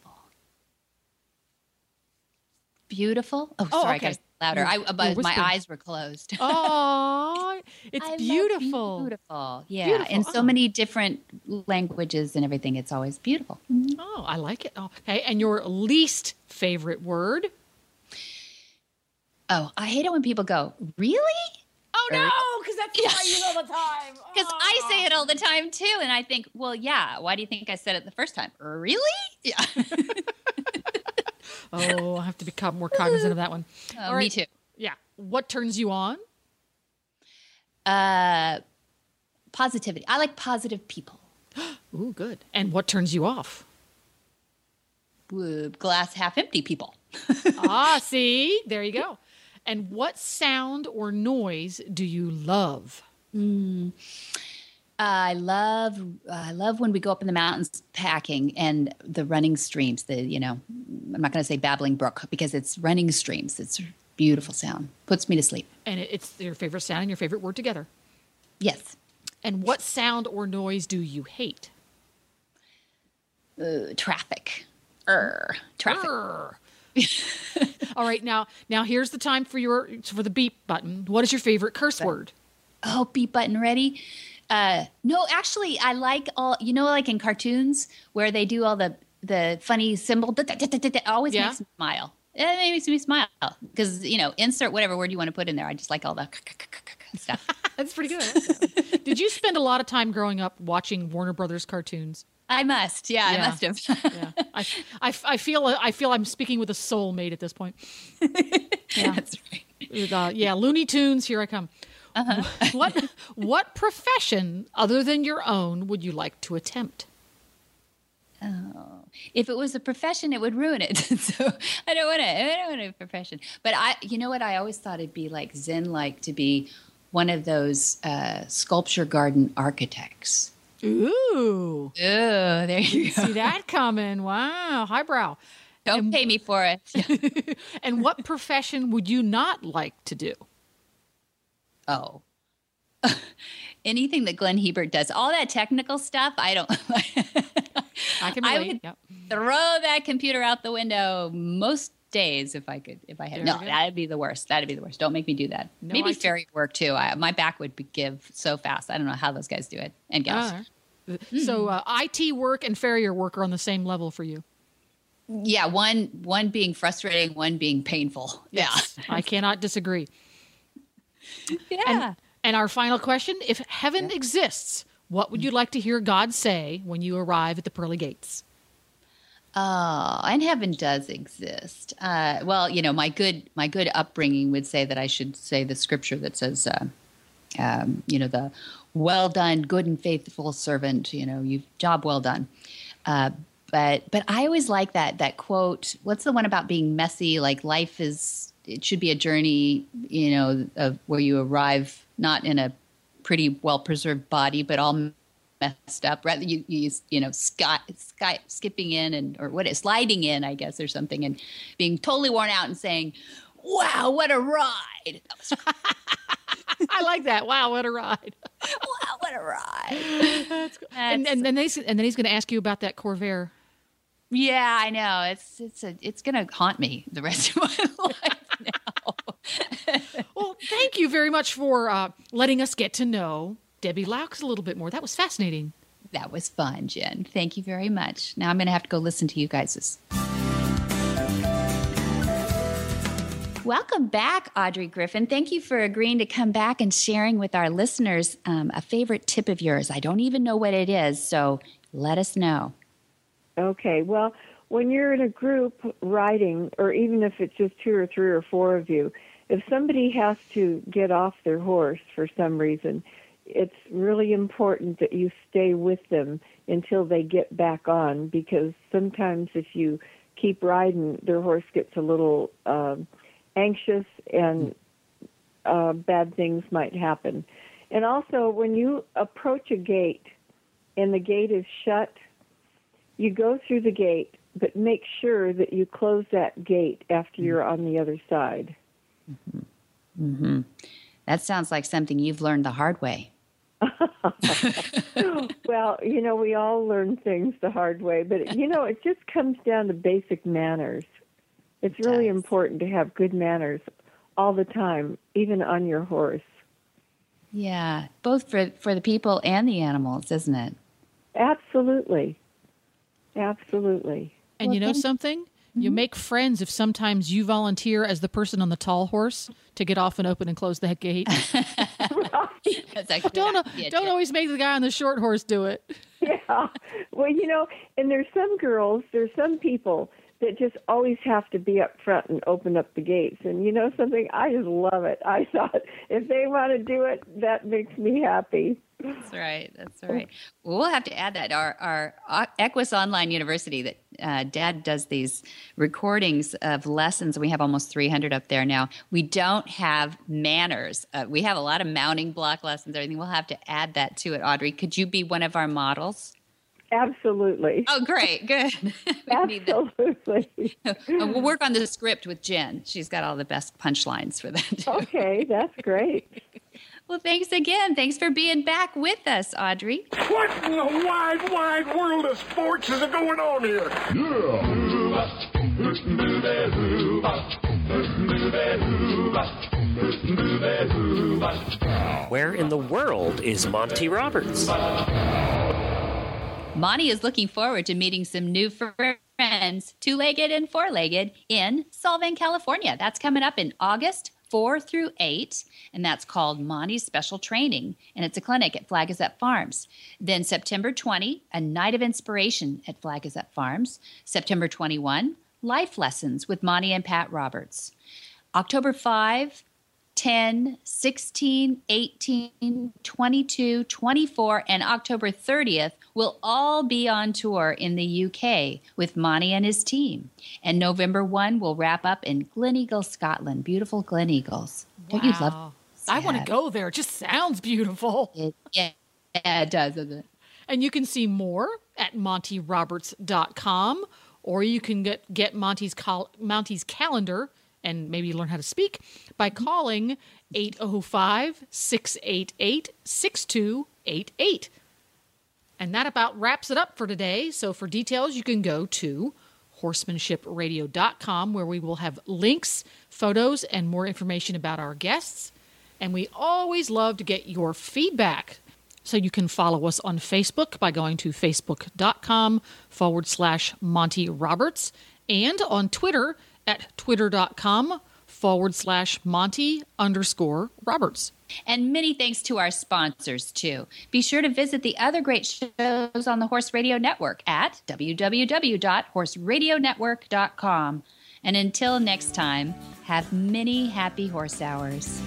Beautiful? Oh, oh sorry. okay. I got to louder. I, but my eyes were closed. Oh, it's I beautiful. Love beautiful. Yeah. Beautiful. In so oh. many different languages and everything, it's always beautiful. Mm-hmm. Oh, I like it. Oh, okay. And your least favorite word? Oh, I hate it when people go, really? Oh, no, because that's what I use all the time. Because oh. I say it all the time, too. And I think, well, yeah, why do you think I said it the first time? Really? Yeah. Oh, I have to become more cognizant of that one. Oh, all right. Me too. Yeah. What turns you on? Uh, positivity. I like positive people. Ooh, good. And what turns you off? Glass half empty people. Ah, see? There you go. And what sound or noise do you love? Mm. I love I love when we go up in the mountains packing and the running streams, the, you know, I'm not going to say babbling brook because it's running streams. It's a beautiful sound. Puts me to sleep. And it's your favorite sound and your favorite word together. Yes. And what sound or noise do you hate? Uh, traffic. Err, traffic. Err. All right, now now here's the time for your for the beep button. What is your favorite curse word? Oh, beep button ready? Uh, no, actually, I like all, you know, like in cartoons where they do all the, the funny symbol, it always yeah. makes me smile. It makes me smile because, you know, insert whatever word you want to put in there. I just like all the stuff. That's pretty good. Did you spend a lot of time growing up watching Warner Brothers cartoons? I must. Yeah, yeah. I must have. yeah. I, I, I feel I feel I'm speaking with a soulmate at this point. Yeah. That's right. With, uh, yeah, Looney Tunes, here I come. Uh-huh. What what profession other than your own would you like to attempt? Oh, if it was a profession, it would ruin it. So I don't want to. I don't want a profession. But I, you know what? I always thought it'd be like Zen-like to be one of those uh, sculpture garden architects. Ooh, ooh, there you go. See that coming? Wow, highbrow. Don't and, pay me for it. Yeah. And what profession would you not like to do? Oh, anything that Glenn Hebert does, all that technical stuff, I don't like. I can relate. I would yep. throw that computer out the window most days if I could, if I had. There no, that'd be the worst. That'd be the worst. Don't make me do that. No, Maybe ferry work too. I, my back would be give so fast. I don't know how those guys do it. And gals. Uh, mm-hmm. So uh, I T work and farrier work are on the same level for you. Yeah, one one being frustrating, one being painful. Yes, yeah, I cannot disagree. Yeah. And, and our final question, if heaven yeah. exists, what would you like to hear God say when you arrive at the pearly gates? Oh, and heaven does exist. Uh, well, you know, my good my good upbringing would say that I should say the scripture that says, uh, um, you know, the well done, good and faithful servant. You know, you job well done. Uh, but but I always like that that quote. What's the one about being messy? Like life is, it should be a journey. You know, of where you arrive not in a pretty well preserved body, but all messed up. Rather, you you you know, sky, sky, skipping in and or what is sliding in, I guess, or something, and being totally worn out and saying, "Wow, what a ride!" That was I like that. Wow, what a ride! Wow, what a ride! That's cool. And and then he's and then he's going to ask you about that Corvair. Yeah, I know. It's it's a it's going to haunt me the rest of my life now. Well, thank you very much for uh, letting us get to know Debbie Loucks a little bit more. That was fascinating. That was fun, Jen. Thank you very much. Now I'm going to have to go listen to you guys'. Welcome back, Audrey Griffin. Thank you for agreeing to come back and sharing with our listeners um, a favorite tip of yours. I don't even know what it is, so let us know. Okay. Well, when you're in a group riding, or even if it's just two or three or four of you, if somebody has to get off their horse for some reason, it's really important that you stay with them until they get back on, because sometimes if you keep riding, their horse gets a little um, anxious and uh, bad things might happen. And also, when you approach a gate and the gate is shut, you go through the gate, but make sure that you close that gate after you're on the other side. Mm-hmm. Mm-hmm. That sounds like something you've learned the hard way. Well, you know, we all learn things the hard way, but, you know, it just comes down to basic manners. It's It really does. important to have good manners all the time, even on your horse. Yeah, both for, for the people and the animals, isn't it? Absolutely. Absolutely. And Well, you know thank- something? You make friends if sometimes you volunteer as the person on the tall horse to get off and open and close that gate. That's actually Don't what I- yeah, don't Jen. always make the guy on the short horse do it. Yeah. Well, you know, and there's some girls, there's some people that just always have to be up front and open up the gates. And you know something? I just love it. I thought if they want to do it, that makes me happy. That's right. That's right. Well, we'll have to add that. Our, our uh, Equus Online University, that uh, Dad does these recordings of lessons. We have almost three hundred up there now. We don't have manners. Uh, we have a lot of mounting block lessons, everything. We'll have to add that to it, Audrey. Could you be one of our models? Absolutely. Oh, great. Good. We need that. Absolutely. We'll work on the script with Jen. She's got all the best punchlines for that, too. Okay, that's great. Well, thanks again. Thanks for being back with us, Audrey. What in the wide, wide world of sports is going on here? Where in the world is Monty Roberts? Monty is looking forward to meeting some new friends, two-legged and four-legged, in Solvang, California. That's coming up in August four through eight, and that's called Monty's Special Training, and it's a clinic at Flag Gazette Farms. Then September twentieth, a night of inspiration at Flag Gazette Farms. September twenty-first, life lessons with Monty and Pat Roberts. October fifth, ten, sixteen, eighteen, twenty-two, twenty-four, and October thirtieth will all be on tour in the U K with Monty and his team. And November first will wrap up in Gleneagles, Scotland. Beautiful Gleneagles. Don't you love Wow. I want to go there. It just sounds beautiful. it? Yeah, yeah, it does, doesn't it? And you can see more at monty roberts dot com, or you can get, get Monty's, cal- Monty's calendar and maybe learn how to speak by calling eight oh five, six eight eight, six two eight eight. And that about wraps it up for today. So for details, you can go to horsemanship radio dot com, where we will have links, photos, and more information about our guests. And we always love to get your feedback. So you can follow us on Facebook by going to facebook.com forward slash Monty Roberts, and on Twitter at twitter.com forward slash Monty underscore Roberts. And many thanks to our sponsors, too. Be sure to visit the other great shows on the Horse Radio Network at w w w dot horse radio network dot com. And until next time, have many happy horse hours.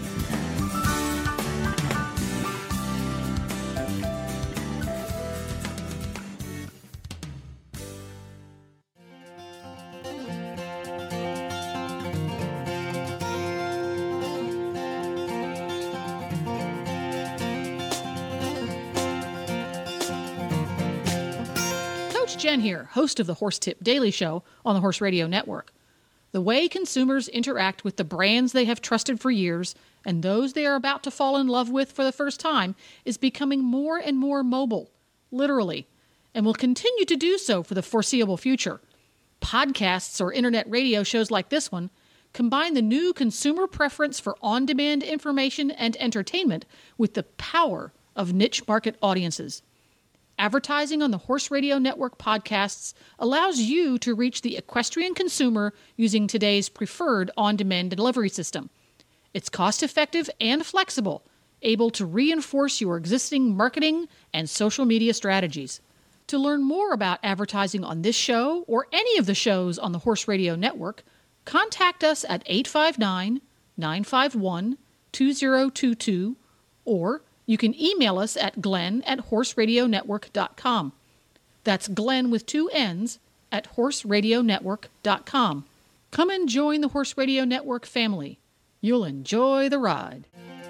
Jen here, host of the Horse Tip Daily Show on the Horse Radio Network. The way consumers interact with the brands they have trusted for years and those they are about to fall in love with for the first time is becoming more and more mobile, literally, and will continue to do so for the foreseeable future. Podcasts or internet radio shows like this one combine the new consumer preference for on-demand information and entertainment with the power of niche market audiences. Advertising on the Horse Radio Network podcasts allows you to reach the equestrian consumer using today's preferred on-demand delivery system. It's cost-effective and flexible, able to reinforce your existing marketing and social media strategies. To learn more about advertising on this show or any of the shows on the Horse Radio Network, contact us at eight five nine, nine five one, two zero two two or you can email us at glenn at horse radio network dot com. That's Glenn with two N's at horse radio network dot com. Come and join the Horse Radio Network family. You'll enjoy the ride.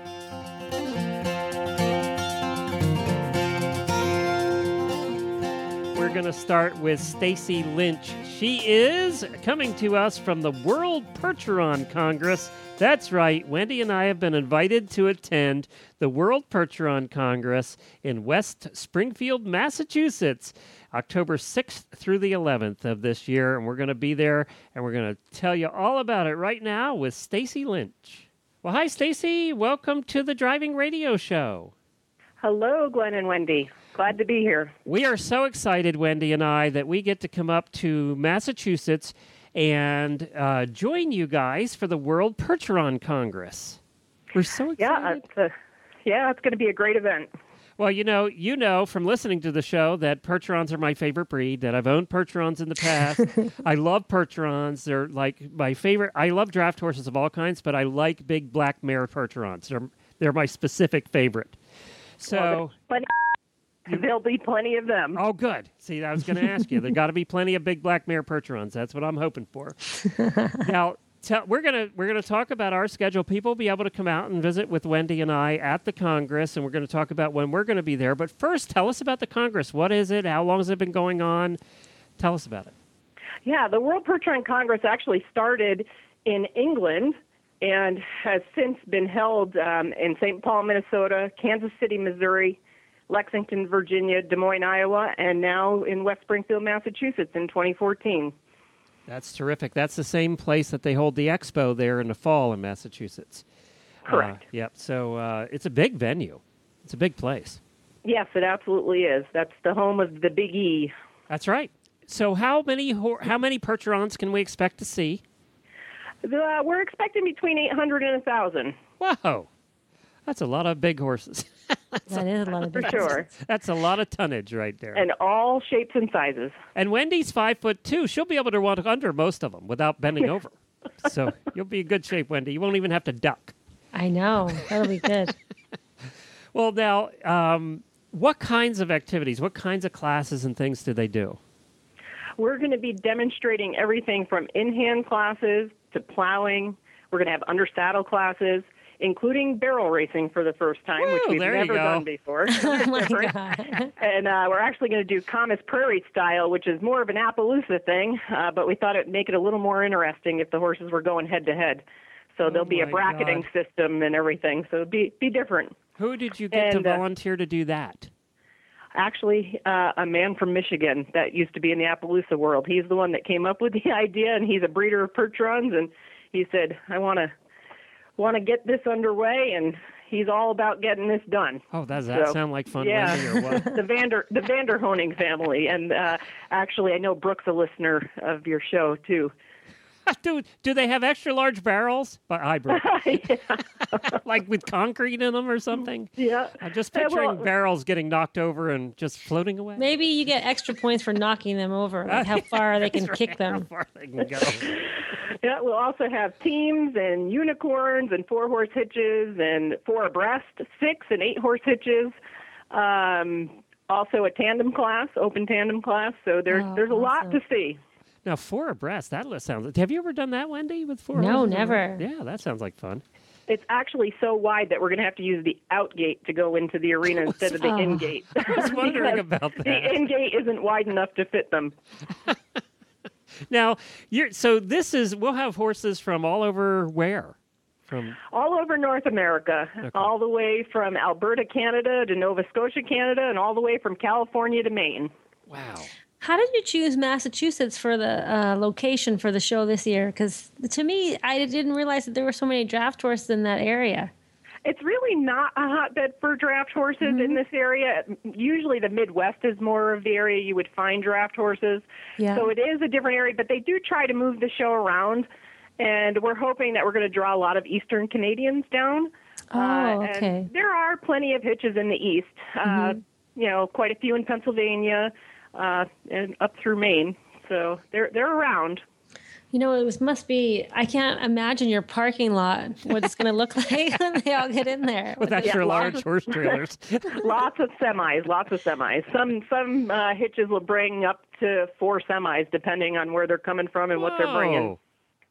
We're going to start with Stacy Lynch. She is coming to us from the World Percheron Congress. That's right, Wendy and I have been invited to attend the World Percheron Congress in West Springfield, Massachusetts, October sixth through the eleventh of this year, and we're going to be there, and we're going to tell you all about it right now with Stacy Lynch. Well, hi, Stacy. Welcome to the Driving Radio Show. Hello, Glenn and Wendy. Glad to be here. We are so excited, Wendy and I, that we get to come up to Massachusetts and uh, join you guys for the World Percheron Congress. We're so excited. Yeah, it's a, yeah, it's going to be a great event. Well, you know, you know from listening to the show that Percherons are my favorite breed, that I've owned Percherons in the past. I love Percherons. They're like my favorite. I love draft horses of all kinds, but I like big black mare Percherons. They're, they're my specific favorite. So... Well, plenty- There'll be plenty of them. Oh, good. See, I was going to ask you. There's got to be plenty of big black mare Percherons. That's what I'm hoping for. Now, tell, we're going to we're going to talk about our schedule. People will be able to come out and visit with Wendy and I at the Congress, and we're going to talk about when we're going to be there. But first, tell us about the Congress. What is it? How long has it been going on? Tell us about it. Yeah, the World Percheron Congress actually started in England and has since been held um, in Saint Paul, Minnesota, Kansas City, Missouri, Lexington, Virginia, Des Moines, Iowa, and now in West Springfield, Massachusetts in twenty fourteen. That's terrific. That's the same place that they hold the expo there in the fall in Massachusetts. Correct. Uh, yep. So uh, it's a big venue. It's a big place. Yes, it absolutely is. That's the home of the Big E. That's right. So how many ho- how many Percherons can we expect to see? The, we're expecting between eight hundred and one thousand. Whoa. That's a lot of big horses. That is a lot of big For sure. That's a lot of tonnage right there. And all shapes and sizes. And Wendy's five foot two. She'll be able to walk under most of them without bending over. So you'll be in good shape, Wendy. You won't even have to duck. I know. That'll be good. Well, now, um, what kinds of activities, what kinds of classes and things do they do? We're going to be demonstrating everything from in-hand classes to plowing. We're going to have under-saddle classes, including barrel racing for the first time, Woo, which we've there you never go. done before. Oh, my God. And uh, we're actually going to do Comus Prairie style, which is more of an Appaloosa thing, uh, but we thought it'd make it a little more interesting if the horses were going head-to-head. So there'll Oh, be a my bracketing God. system and everything, so it'll be, be different. Who did you get And, to uh, volunteer to do that? Actually, uh, a man from Michigan that used to be in the Appaloosa world. He's the one that came up with the idea, and he's a breeder of Percherons, and he said, I want to want to get this underway, and he's all about getting this done. Oh, does that So, sound like fun, yeah. Wendy, or what? the Vander the Vanderhoning family, and uh, actually, I know Brooke's a listener of your show too. do, do they have extra large barrels? But I broke. Like with concrete in them or something? Yeah. I'm just Yeah, picturing well- barrels getting knocked over and just floating away. Maybe you get extra points for knocking them over, like how far they can That's kick right, them. How far they can go. Yeah, we'll also have teams and unicorns and four-horse hitches and four abreast, six and eight-horse hitches. Um, also a tandem class, open tandem class. So there's Oh, there's a lot awesome. to see. Now, four abreast, that li- sounds... Have you ever done that, Wendy, with four No, horses? never. Yeah, that sounds like fun. It's actually so wide that we're going to have to use the out gate to go into the arena instead of the Oh. in gate. I was wondering Because about that. The in gate isn't wide enough to fit them. Now, you're so this is... We'll have horses from all over where? From All over North America, all the way from Alberta, Canada to Nova Scotia, Canada, and all the way from California to Maine. Wow. How did you choose Massachusetts for the uh, location for the show this year? Because to me, I didn't realize that there were so many draft horses in that area. It's really not a hotbed for draft horses Mm-hmm. in this area. Usually the Midwest is more of the area you would find draft horses. Yeah. So it is a different area, but they do try to move the show around. And we're hoping that we're going to draw a lot of Eastern Canadians down. Oh, Uh, okay. and there are plenty of hitches in the East. Uh, you know, quite a few in Pennsylvania uh, and up through Maine. So they're they're around. You know, it was, must be, I can't imagine your parking lot, what it's going to look like when they all get in there. With extra Yeah, large lots- horse trailers. Lots of semis, lots of semis. Some some uh, hitches will bring up to four semis, depending on where they're coming from and what they're bringing. Whoa.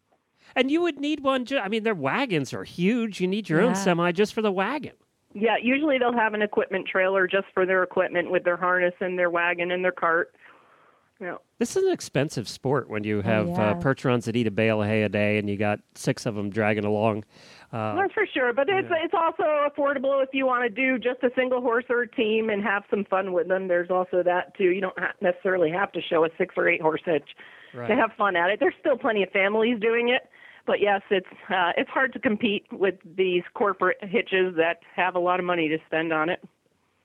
And you would need one. Ju- I mean, their wagons are huge. You need your own Yeah. semi just for the wagon. Yeah, usually they'll have an equipment trailer just for their equipment with their harness and their wagon and their cart. Yeah. This is an expensive sport when you have yeah. uh, percherons that eat a bale of hay a day and you got six of them dragging along. Uh, That's for sure, but it's it's also affordable if you want to do just a single horse or a team and have some fun with them. There's also that too. You don't ha- necessarily have to show a six or eight horse hitch Right. to have fun at it. There's still plenty of families doing it, but yes, it's uh, it's hard to compete with these corporate hitches that have a lot of money to spend on it.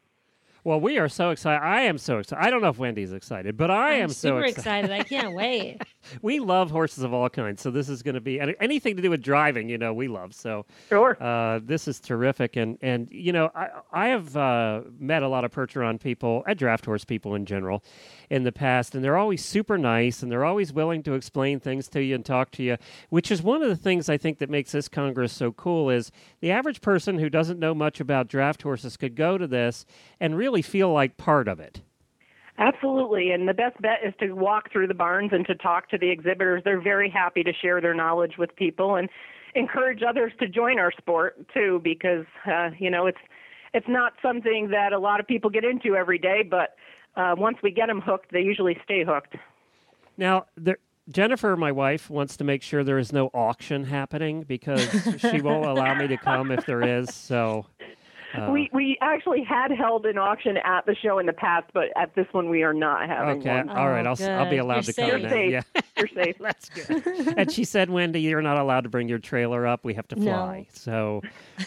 Well, we are so excited. I am so excited. I don't know if Wendy's excited, but I I'm am so super excited. excited. I can't wait. We love horses of all kinds, so this is going to be and anything to do with driving. You know, we love. So sure, uh, this is terrific. And and you know, I I have uh, met a lot of percheron people, and draft horse people in general, in the past, and they're always super nice, and they're always willing to explain things to you and talk to you. Which is one of the things I think that makes this Congress so cool. Is the average person who doesn't know much about draft horses could go to this and really feel like part of it. Absolutely, and the best bet is to walk through the barns and to talk to the exhibitors. They're very happy to share their knowledge with people and encourage others to join our sport too, because uh, you know it's it's not something that a lot of people get into every day, but uh, once we get them hooked, they usually stay hooked. Now, there, Jennifer, my wife, wants to make sure there is no auction happening because she won't allow me to come if there is. So. Uh, we we actually had held an auction at the show in the past, but at this one we are not having Okay, one. all right, I'll s- I'll be allowed You're to come safe. then. You're Yeah. safe. You're safe. That's good. And she said, Wendy, you're not allowed to bring your trailer up. We have to No. fly. So,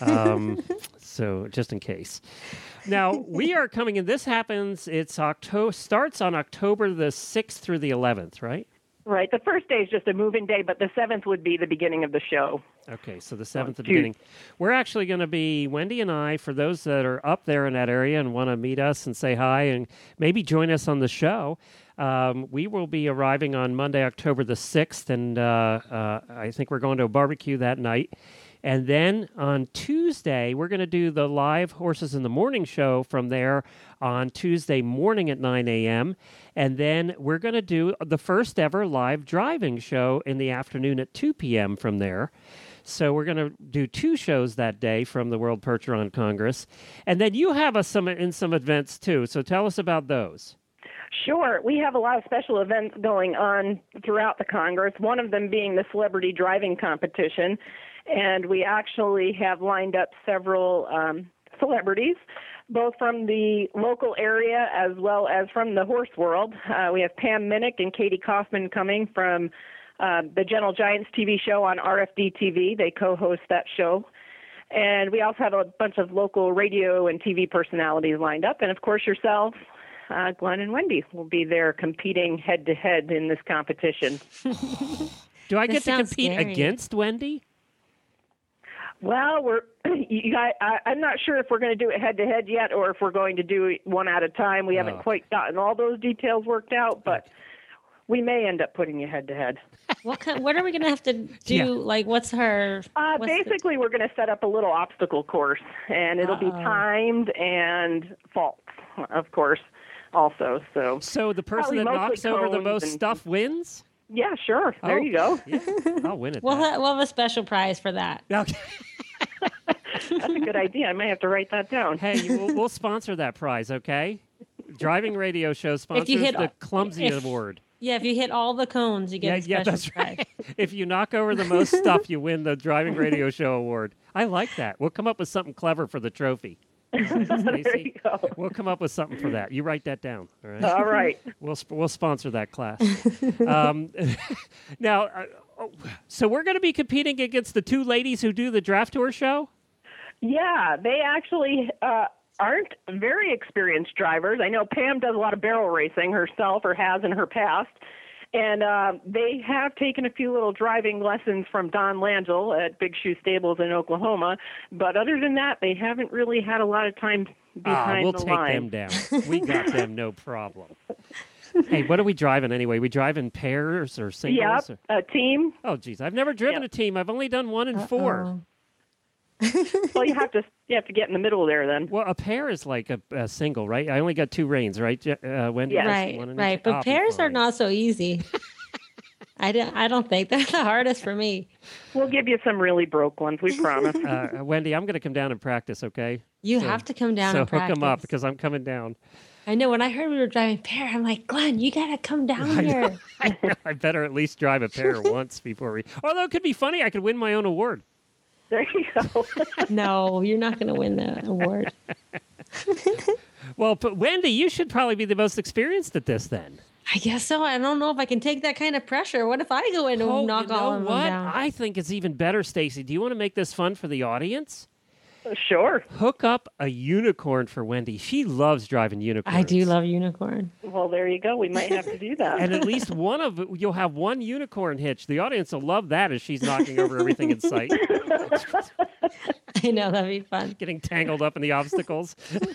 um, so just in case. Now we are coming in. This happens. It's October. Starts on October the sixth through the eleventh, right? Right. The first day is just a move-in day, but the seventh would be the beginning of the show. Okay, so the seventh, the Tuesday. beginning. We're actually going to be, Wendy and I, for those that are up there in that area and want to meet us and say hi and maybe join us on the show, um, we will be arriving on Monday, October the sixth, and uh, uh, I think we're going to a barbecue that night. And then on Tuesday, we're going to do the live Horses in the Morning show from there on Tuesday morning at nine a.m. And then we're going to do the first ever live driving show in the afternoon at two p.m. from there. So we're going to do two shows that day from the World Percheron Congress. And then you have us some in some events too. So tell us about those. Sure. We have a lot of special events going on throughout the Congress, one of them being the celebrity driving competition. And we actually have lined up several um, celebrities, both from the local area as well as from the horse world. Uh, we have Pam Minnick and Katie Kaufman coming from uh, the Gentle Giants T V show on R F D T V. They co-host that show. And we also have a bunch of local radio and T V personalities lined up. And, of course, yourself, uh, Glenn and Wendy will be there competing head-to-head in this competition. Do I That get to sounds compete scary. against Wendy? Well, we're you guys. I, I'm not sure if we're going to do it head to head yet, or if we're going to do it one at a time. We haven't Oh. quite gotten all those details worked out, but we may end up putting you head to head. What kind, what are we going to have to do? Yeah. Like, what's her? Uh, what's the- basically, we're going to set up a little obstacle course, and it'll be Uh-oh. timed and faults, of course, also. So, So the person Probably that mostly knocks over the cones most and- stuff wins? yeah, sure. There Oh, you go. Yeah, I'll win it. We'll, ha- we'll have a special prize for that. Okay. That's a good idea. I might have to write that down. Hey, you, we'll, we'll sponsor that prize, okay? Driving Radio Show sponsors hit the all- Clumsy if- Award. Yeah, if you hit all the cones, you get Yeah, a yeah, special that's prize. right. If you knock over the most stuff, you win the Driving Radio Show Award. I like that. We'll come up with something clever for the trophy. There you go. We'll come up with something for that. You write that down. All right. All right. We'll sp- we'll sponsor that class. um, now, uh, oh, so we're going to be competing against the two ladies who do the Draft Tour show. Yeah, they actually uh, aren't very experienced drivers. I know Pam does a lot of barrel racing herself, or has in her past. And uh, they have taken a few little driving lessons from Don Langell at Big Shoe Stables in Oklahoma. But other than that, they haven't really had a lot of time Ah, behind we'll the take line. them down. We got them, no problem. Hey, what are we driving anyway? We driving pairs or singles? Yep, or- a team. Oh, geez, I've never driven Yep. a team. I've only done one and four. Well, you have to you have to get in the middle there then. Well, a pair is like a, a single, right? I only got two reins, right, Je- uh, Wendy? Yes. Right, One in right. each- But I'll be pairs are fine. not so easy. I don't. I don't think they're the hardest for me. We'll give you some really broke ones, we promise. Uh, Wendy, I'm going to come down and practice, okay? You So- have to come down so and hook them up practice. because I'm coming down. I know. When I heard we were driving pair, I'm like, Glenn, you gotta come down I know. here. I, know. I better at least drive a pair once before we. Although it could be funny, I could win my own award. There you go. No, you're not gonna win the award. Well, but Wendy, you should probably be the most experienced at this then. I guess so. I don't know if I can take that kind of pressure. What if I go in and Oh, knock you know all of what? them down? I think it's even better, Stacy. Do you want to make this fun for the audience? Sure. Hook up a unicorn for Wendy. She loves driving unicorns. I do love unicorn. Well, there you go. We might have to do that. And at least one of you'll have one unicorn hitch. The audience will love that as she's knocking over everything in sight, I know that'd be fun. getting tangled up in the obstacles.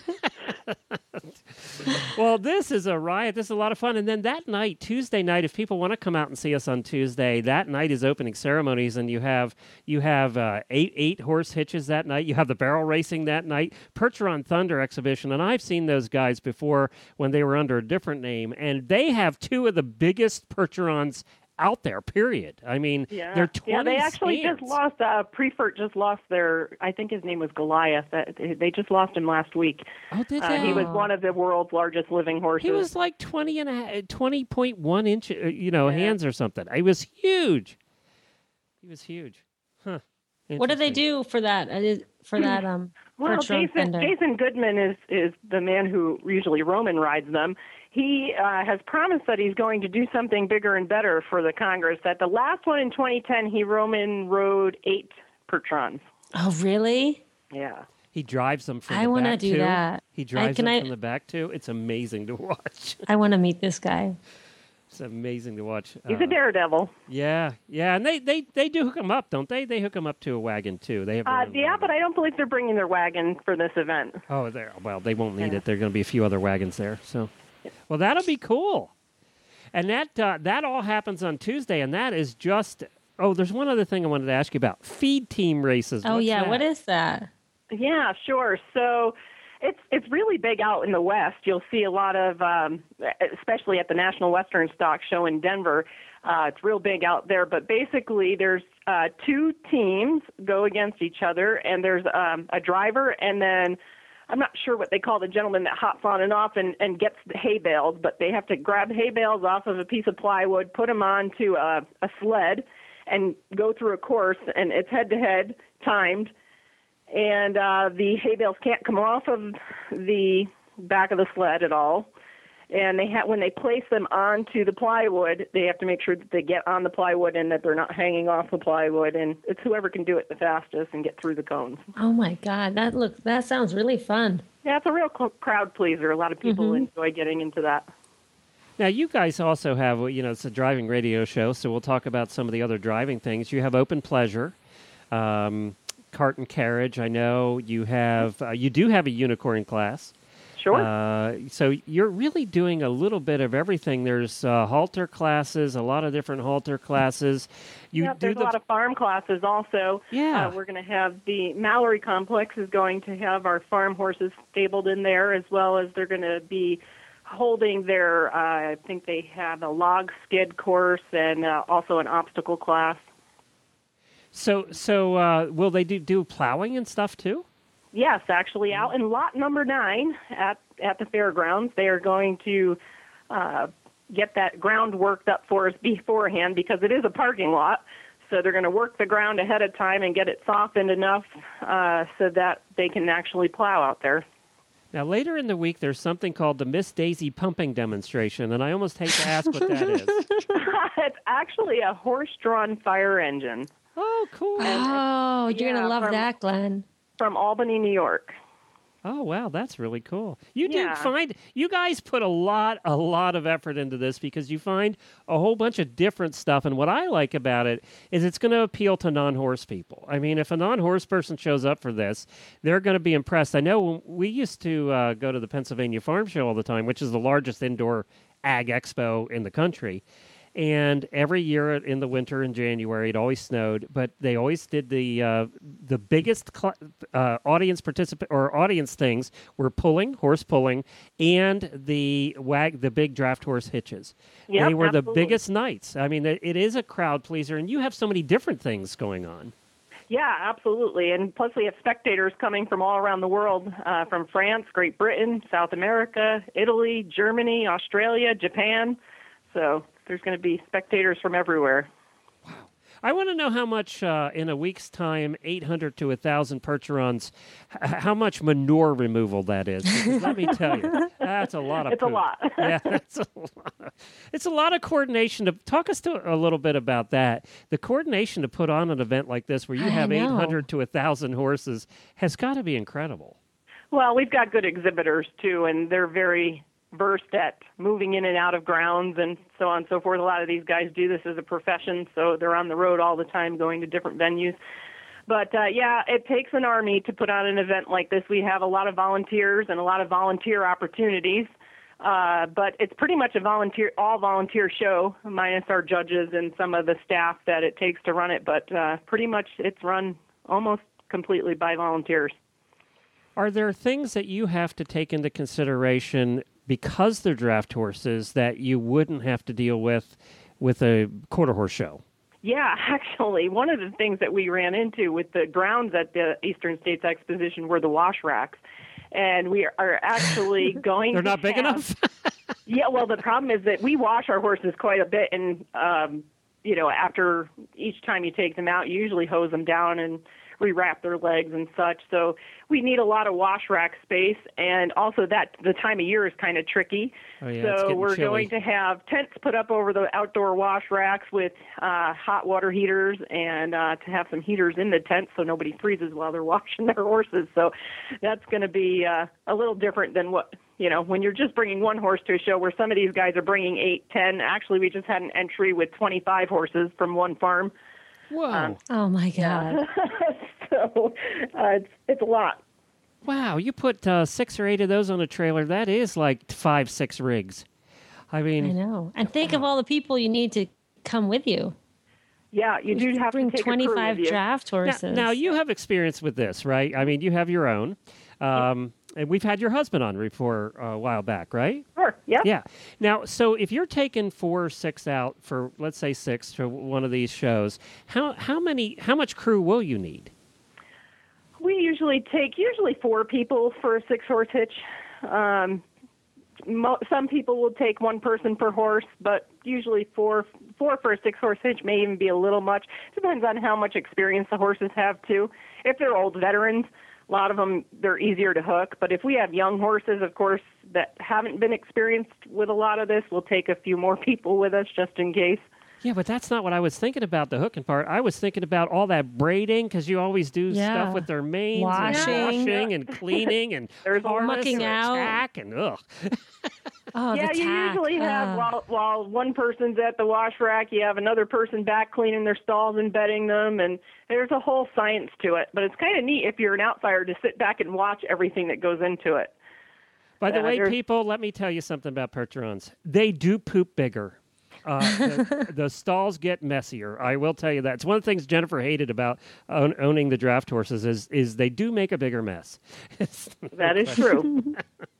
Well, this is a riot. This is a lot of fun. And then that night, Tuesday night, if people want to come out and see us on Tuesday, that night is opening ceremonies, and you have you have uh, eight eight horse hitches that night. You have the barrel racing that night, Percheron Thunder exhibition, and I've seen those guys before when they were under a different name, and they have two of the biggest Percherons out there. Period. I mean, Yeah, they're twenty yeah. They actually stands. just lost. Uh, Prefert just lost their. I think his name was Goliath. That they just lost him last week. Oh, did Uh, they? he was one of the world's largest living horses. He was like twenty and a twenty point one inch, uh, you know, hands or something. He was huge. He was huge. Huh. What do they Interesting. do for that? Uh, is- For that um? Well, Percheron Jason, Thunder? Jason Goodman is is the man who usually Roman rides them. He uh, has promised that he's going to do something bigger and better for the Congress. At the last one in twenty ten, he Roman rode eight Percherons. Oh, really? Yeah. He drives them from I the wanna back do too. that. He I- drives can them I- from the back too. It's amazing to watch. I want to meet this guy. It's amazing to watch. He's Uh, a daredevil. Yeah, yeah, and they, they, they do hook them up, don't they? They hook them up to a wagon too. They have. their Uh, own yeah, wagon. but I don't believe they're bringing their wagon for this event. Oh, there. Well, they won't need Yeah. it. There are going to be a few other wagons there. So, well, that'll be cool. And that uh, that all happens on Tuesday, and that is just. Oh, there's one other thing I wanted to ask you about: feed team races. Oh What's yeah, that? what is that? Yeah, sure. So it's it's really big out in the West. You'll see a lot of, um, especially at the National Western Stock Show in Denver. Uh, it's real big out there. But basically, there's uh, two teams go against each other, and there's um, a driver, and then I'm not sure what they call the gentleman that hops on and off and, and gets the hay bales, but they have to grab hay bales off of a piece of plywood, put them onto a, a sled, and go through a course, and it's head-to-head, timed. And uh, the hay bales can't come off of the back of the sled at all. And they ha- when they place them onto the plywood, they have to make sure that they get on the plywood and that they're not hanging off the plywood. And it's whoever can do it the fastest and get through the cones. Oh my God, that look that sounds really fun. Yeah, it's a real cl- crowd pleaser. A lot of people Mhm. enjoy getting into that. Now, you guys also have, you know, it's a driving radio show, so we'll talk about some of the other driving things. You have Open Pleasure, um, Cart and Carriage. I know you have, uh, you do have a unicorn class. Sure. Uh, so you're really doing a little bit of everything. There's uh, halter classes, a lot of different halter classes. You yeah, do there's the a lot of farm classes also. Yeah. Uh, we're going to have the Mallory Complex is going to have our farm horses stabled in there, as well as they're going to be holding their, uh, I think they have a log skid course and uh, also an obstacle class. So, so uh, will they do, do plowing and stuff too? Yes, actually, out in lot number nine at, at the fairgrounds, they are going to uh, get that ground worked up for us beforehand because it is a parking lot. So they're going to work the ground ahead of time and get it softened enough uh, so that they can actually plow out there. Now, later in the week, there's something called the Miss Daisy pumping demonstration, and I almost hate to ask what that is. It's actually a horse-drawn fire engine. Oh, cool. Oh, you're yeah, going to love from- that, Glenn. From Albany, New York. Oh, wow, that's really cool. You do Yeah. find, you guys put a lot, a lot of effort into this because you find a whole bunch of different stuff. And what I like about it is it's going to appeal to non-horse people. I mean, if a non-horse person shows up for this, they're going to be impressed. I know when we used to uh, go to the Pennsylvania Farm Show all the time, which is the largest indoor ag expo in the country. And every year in the winter in January, it always snowed, but they always did the uh, the biggest cl- uh, audience participant or audience things were pulling, horse pulling, and the wag the big draft horse hitches. Yep, they were absolutely. the biggest nights. I mean, it, it is a crowd pleaser, and you have so many different things going on. Yeah, absolutely. And plus we have spectators coming from all around the world, uh, from France, Great Britain, South America, Italy, Germany, Australia, Japan. So there's going to be spectators from everywhere. I want to know how much, uh, in a week's time, eight hundred to one thousand Percherons, h- how much manure removal that is. Because let me tell you, that's a lot of It's a poop. lot. Yeah, that's a lot. It's a lot of coordination. To talk us to a little bit about that. The coordination to put on an event like this where you I have know. eight hundred to one thousand horses has got to be incredible. Well, we've got good exhibitors, too, and they're very versed at moving in and out of grounds and so on and so forth. A lot of these guys do this as a profession, so they're on the road all the time going to different venues. But, uh, yeah, it takes an army to put on an event like this. We have a lot of volunteers and a lot of volunteer opportunities, uh, but it's pretty much a volunteer, all-volunteer show, minus our judges and some of the staff that it takes to run it. But uh, pretty much it's run almost completely by volunteers. Are there things that you have to take into consideration because they're draft horses that you wouldn't have to deal with with a quarter horse show? Yeah, actually, one of the things that we ran into with the grounds at the Eastern States Exposition were the wash racks. And we are actually going They're to not big have- enough? Yeah, well, the problem is that we wash our horses quite a bit, and, um, you know, after each time you take them out, you usually hose them down and rewrap their legs and such. So we need a lot of wash rack space, and also that the time of year is kind of tricky. Oh, yeah, it's so getting we're chilly. going to have tents put up over the outdoor wash racks with uh, hot water heaters, and uh, to have some heaters in the tent so nobody freezes while they're washing their horses. So that's going to be uh, a little different than what, you know, when you're just bringing one horse to a show where some of these guys are bringing eight, ten. Actually, we just had an entry with twenty-five horses from one farm. Whoa. Oh, my God. So uh, it's, it's a lot. Wow, you put uh, six or eight of those on a trailer. That is like five, six rigs. I mean, I know. And think of all the people you need to come with you. Yeah, you do have bring to take a crew with twenty-five you. draft now, horses. now you have experience with this, right? I mean, you have your own. Um, and we've had your husband on before uh, a while back, right? Sure, yeah. Yeah. Now, so if you're taking four or six out for, let's say, six for one of these shows, how how many, how much crew will you need? We usually take usually four people for a six-horse hitch. Um, mo- some people will take one person per horse, but usually four four for a six-horse hitch may even be a little much. Depends on how much experience the horses have, too. If they're old veterans, a lot of them, they're easier to hook. But if we have young horses, of course, that haven't been experienced with a lot of this, we'll take a few more people with us just in case. Yeah, but that's not what I was thinking about, the hooking part. I was thinking about all that braiding, because you always do Yeah. stuff with their manes Washing. and washing and cleaning and There's harness mucking and out. tack and ugh. Oh, yeah, the you tack. usually have Oh. while while one person's at the wash rack, you have another person back cleaning their stalls and bedding them, and there's a whole science to it. But it's kind of neat if you're an outsider to sit back and watch everything that goes into it. By the Uh, way, there's- people, let me tell you something about Percherons. They do poop bigger. Uh, the, the stalls get messier. I will tell you that. It's one of the things Jennifer hated about own, owning the draft horses is is they do make a bigger mess. That is true.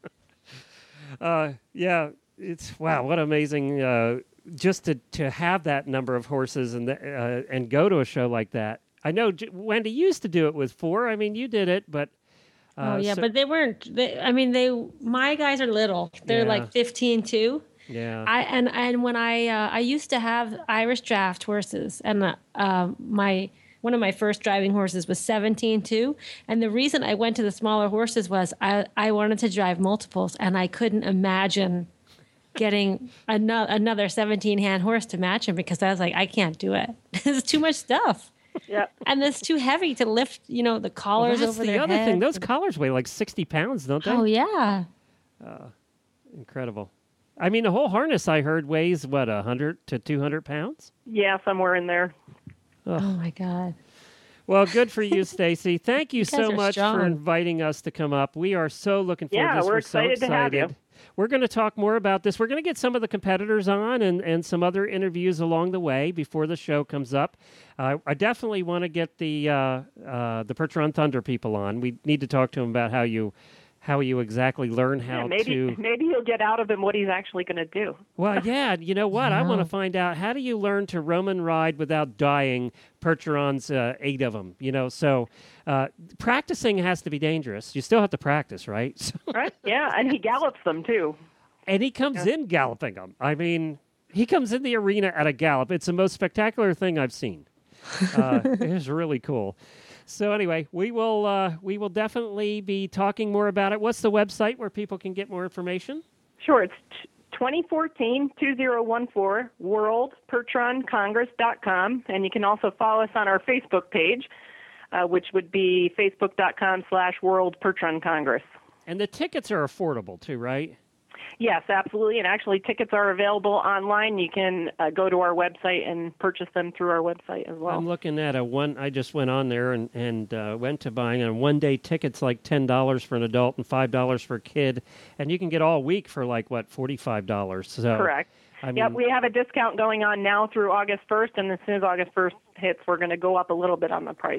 uh, yeah, it's wow, what amazing uh, just to, to have that number of horses and the, uh, and go to a show like that. I know J- Wendy used to do it with four. I mean, you did it, but uh, oh yeah, so- but they weren't. They, I mean, they. My guys are little. They're Yeah. like fifteen too. yeah. I and and when I uh, I used to have Irish draft horses, and uh, uh, my one of my first driving horses was seventeen too. And the reason I went to the smaller horses was I I wanted to drive multiples, and I couldn't imagine getting another another seventeen hand horse to match him because I was like, I can't do it. It's too much stuff. Yep. And it's too heavy to lift. You know, the Well, collars that's over the their other thing. heads. Those collars weigh like sixty pounds, don't they? Oh yeah. Uh, incredible. I mean, the whole harness I heard weighs what, a hundred to two hundred pounds. Yeah, somewhere in there. Ugh. Oh my God. Well, good for you, Stacy. Thank you, You guys so are much strong. for inviting us to come up. We are so looking forward Yeah, to this. we're so excited to have you. excited. We're going to talk more about this. We're going to get some of the competitors on and, and some other interviews along the way before the show comes up. Uh, I definitely want to get the uh, uh, the Percheron Thunder people on. We need to talk to them about how you how you exactly learn how Yeah, maybe to. maybe you'll get out of him what he's actually going to do. Well, yeah, you know what? I want to Yeah. find out, how do you learn to Roman ride without dying Percherons, uh, eight of them, you know? So uh, practicing has to be dangerous. You still have to practice, right? So, Right? Yeah, and he gallops them too. and he comes in galloping them. I mean, he comes in the arena at a gallop. It's the most spectacular thing I've seen. Uh, it is really cool. So anyway, we will uh, we will definitely be talking more about it. What's the website where people can get more information? Sure, it's twenty fourteen two thousand fourteen world percheron congress dot com, and you can also follow us on our Facebook page, uh, which would be facebook.com slash World Percheron Congress. And the tickets are affordable too, right? Yes, absolutely, and actually tickets are available online. You can uh, go to our website and purchase them through our website as well. I'm looking at a one. I just went on there and and uh, went to buying a one day ticket's like ten dollars for an adult and five dollars for a kid, and you can get all week for like what forty five dollars. So Correct. I mean, Yep, we have a discount going on now through August first, and as soon as August first hits, we're going to go up a little bit on the price.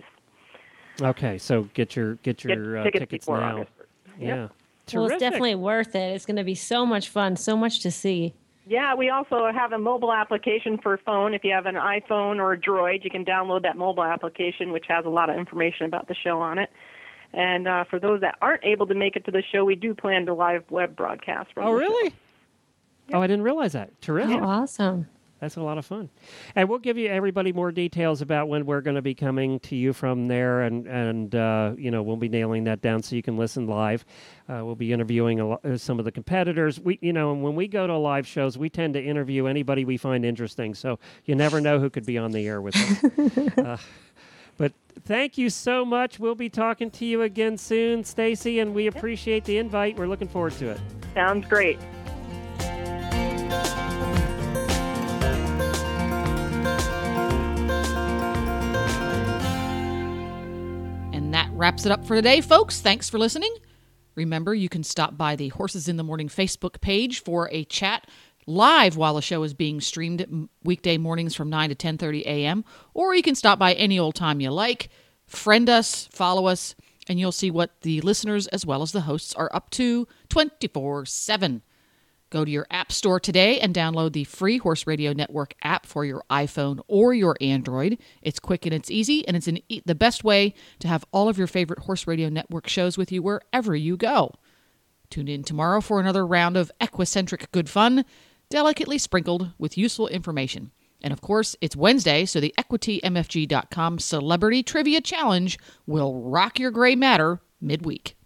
okay, so get your get Get your uh, tickets tickets before now. August first. Yeah, Yep. Well, terrific. it's definitely worth it. It's going to be so much fun, so much to see. Yeah, we also have a mobile application for phone. If you have an iPhone or a Droid, you can download that mobile application, which has a lot of information about the show on it. And uh, for those that aren't able to make it to the show, we do plan to live web broadcast. From Oh, the really? show. Oh, I didn't realize that. Terrific. Oh, awesome. That's a lot of fun. And we'll give you everybody more details about when we're going to be coming to you from there, and, and uh, you know, we'll be nailing that down so you can listen live. Uh, we'll be interviewing a lo- uh, some of the competitors. We, you know, and when we go to live shows, we tend to interview anybody we find interesting, so you never know who could be on the air with us. uh, but thank you so much. We'll be talking to you again soon, Stacy, and we appreciate the invite. We're looking forward to it. Sounds great. And that wraps it up for today, folks. Thanks for listening. Remember, you can stop by the Horses in the Morning Facebook page for a chat live while the show is being streamed m- weekday mornings from nine to ten thirty a.m. Or you can stop by any old time you like, friend us, follow us, and you'll see what the listeners as well as the hosts are up to twenty-four seven. Go to your app store today and download the free Horse Radio Network app for your iPhone or your Android. It's quick and it's easy, and it's an e- the best way to have all of your favorite Horse Radio Network shows with you wherever you go. Tune in tomorrow for another round of equicentric good fun, delicately sprinkled with useful information. And of course, it's Wednesday, so the equity m f g dot com Celebrity Trivia Challenge will rock your gray matter midweek.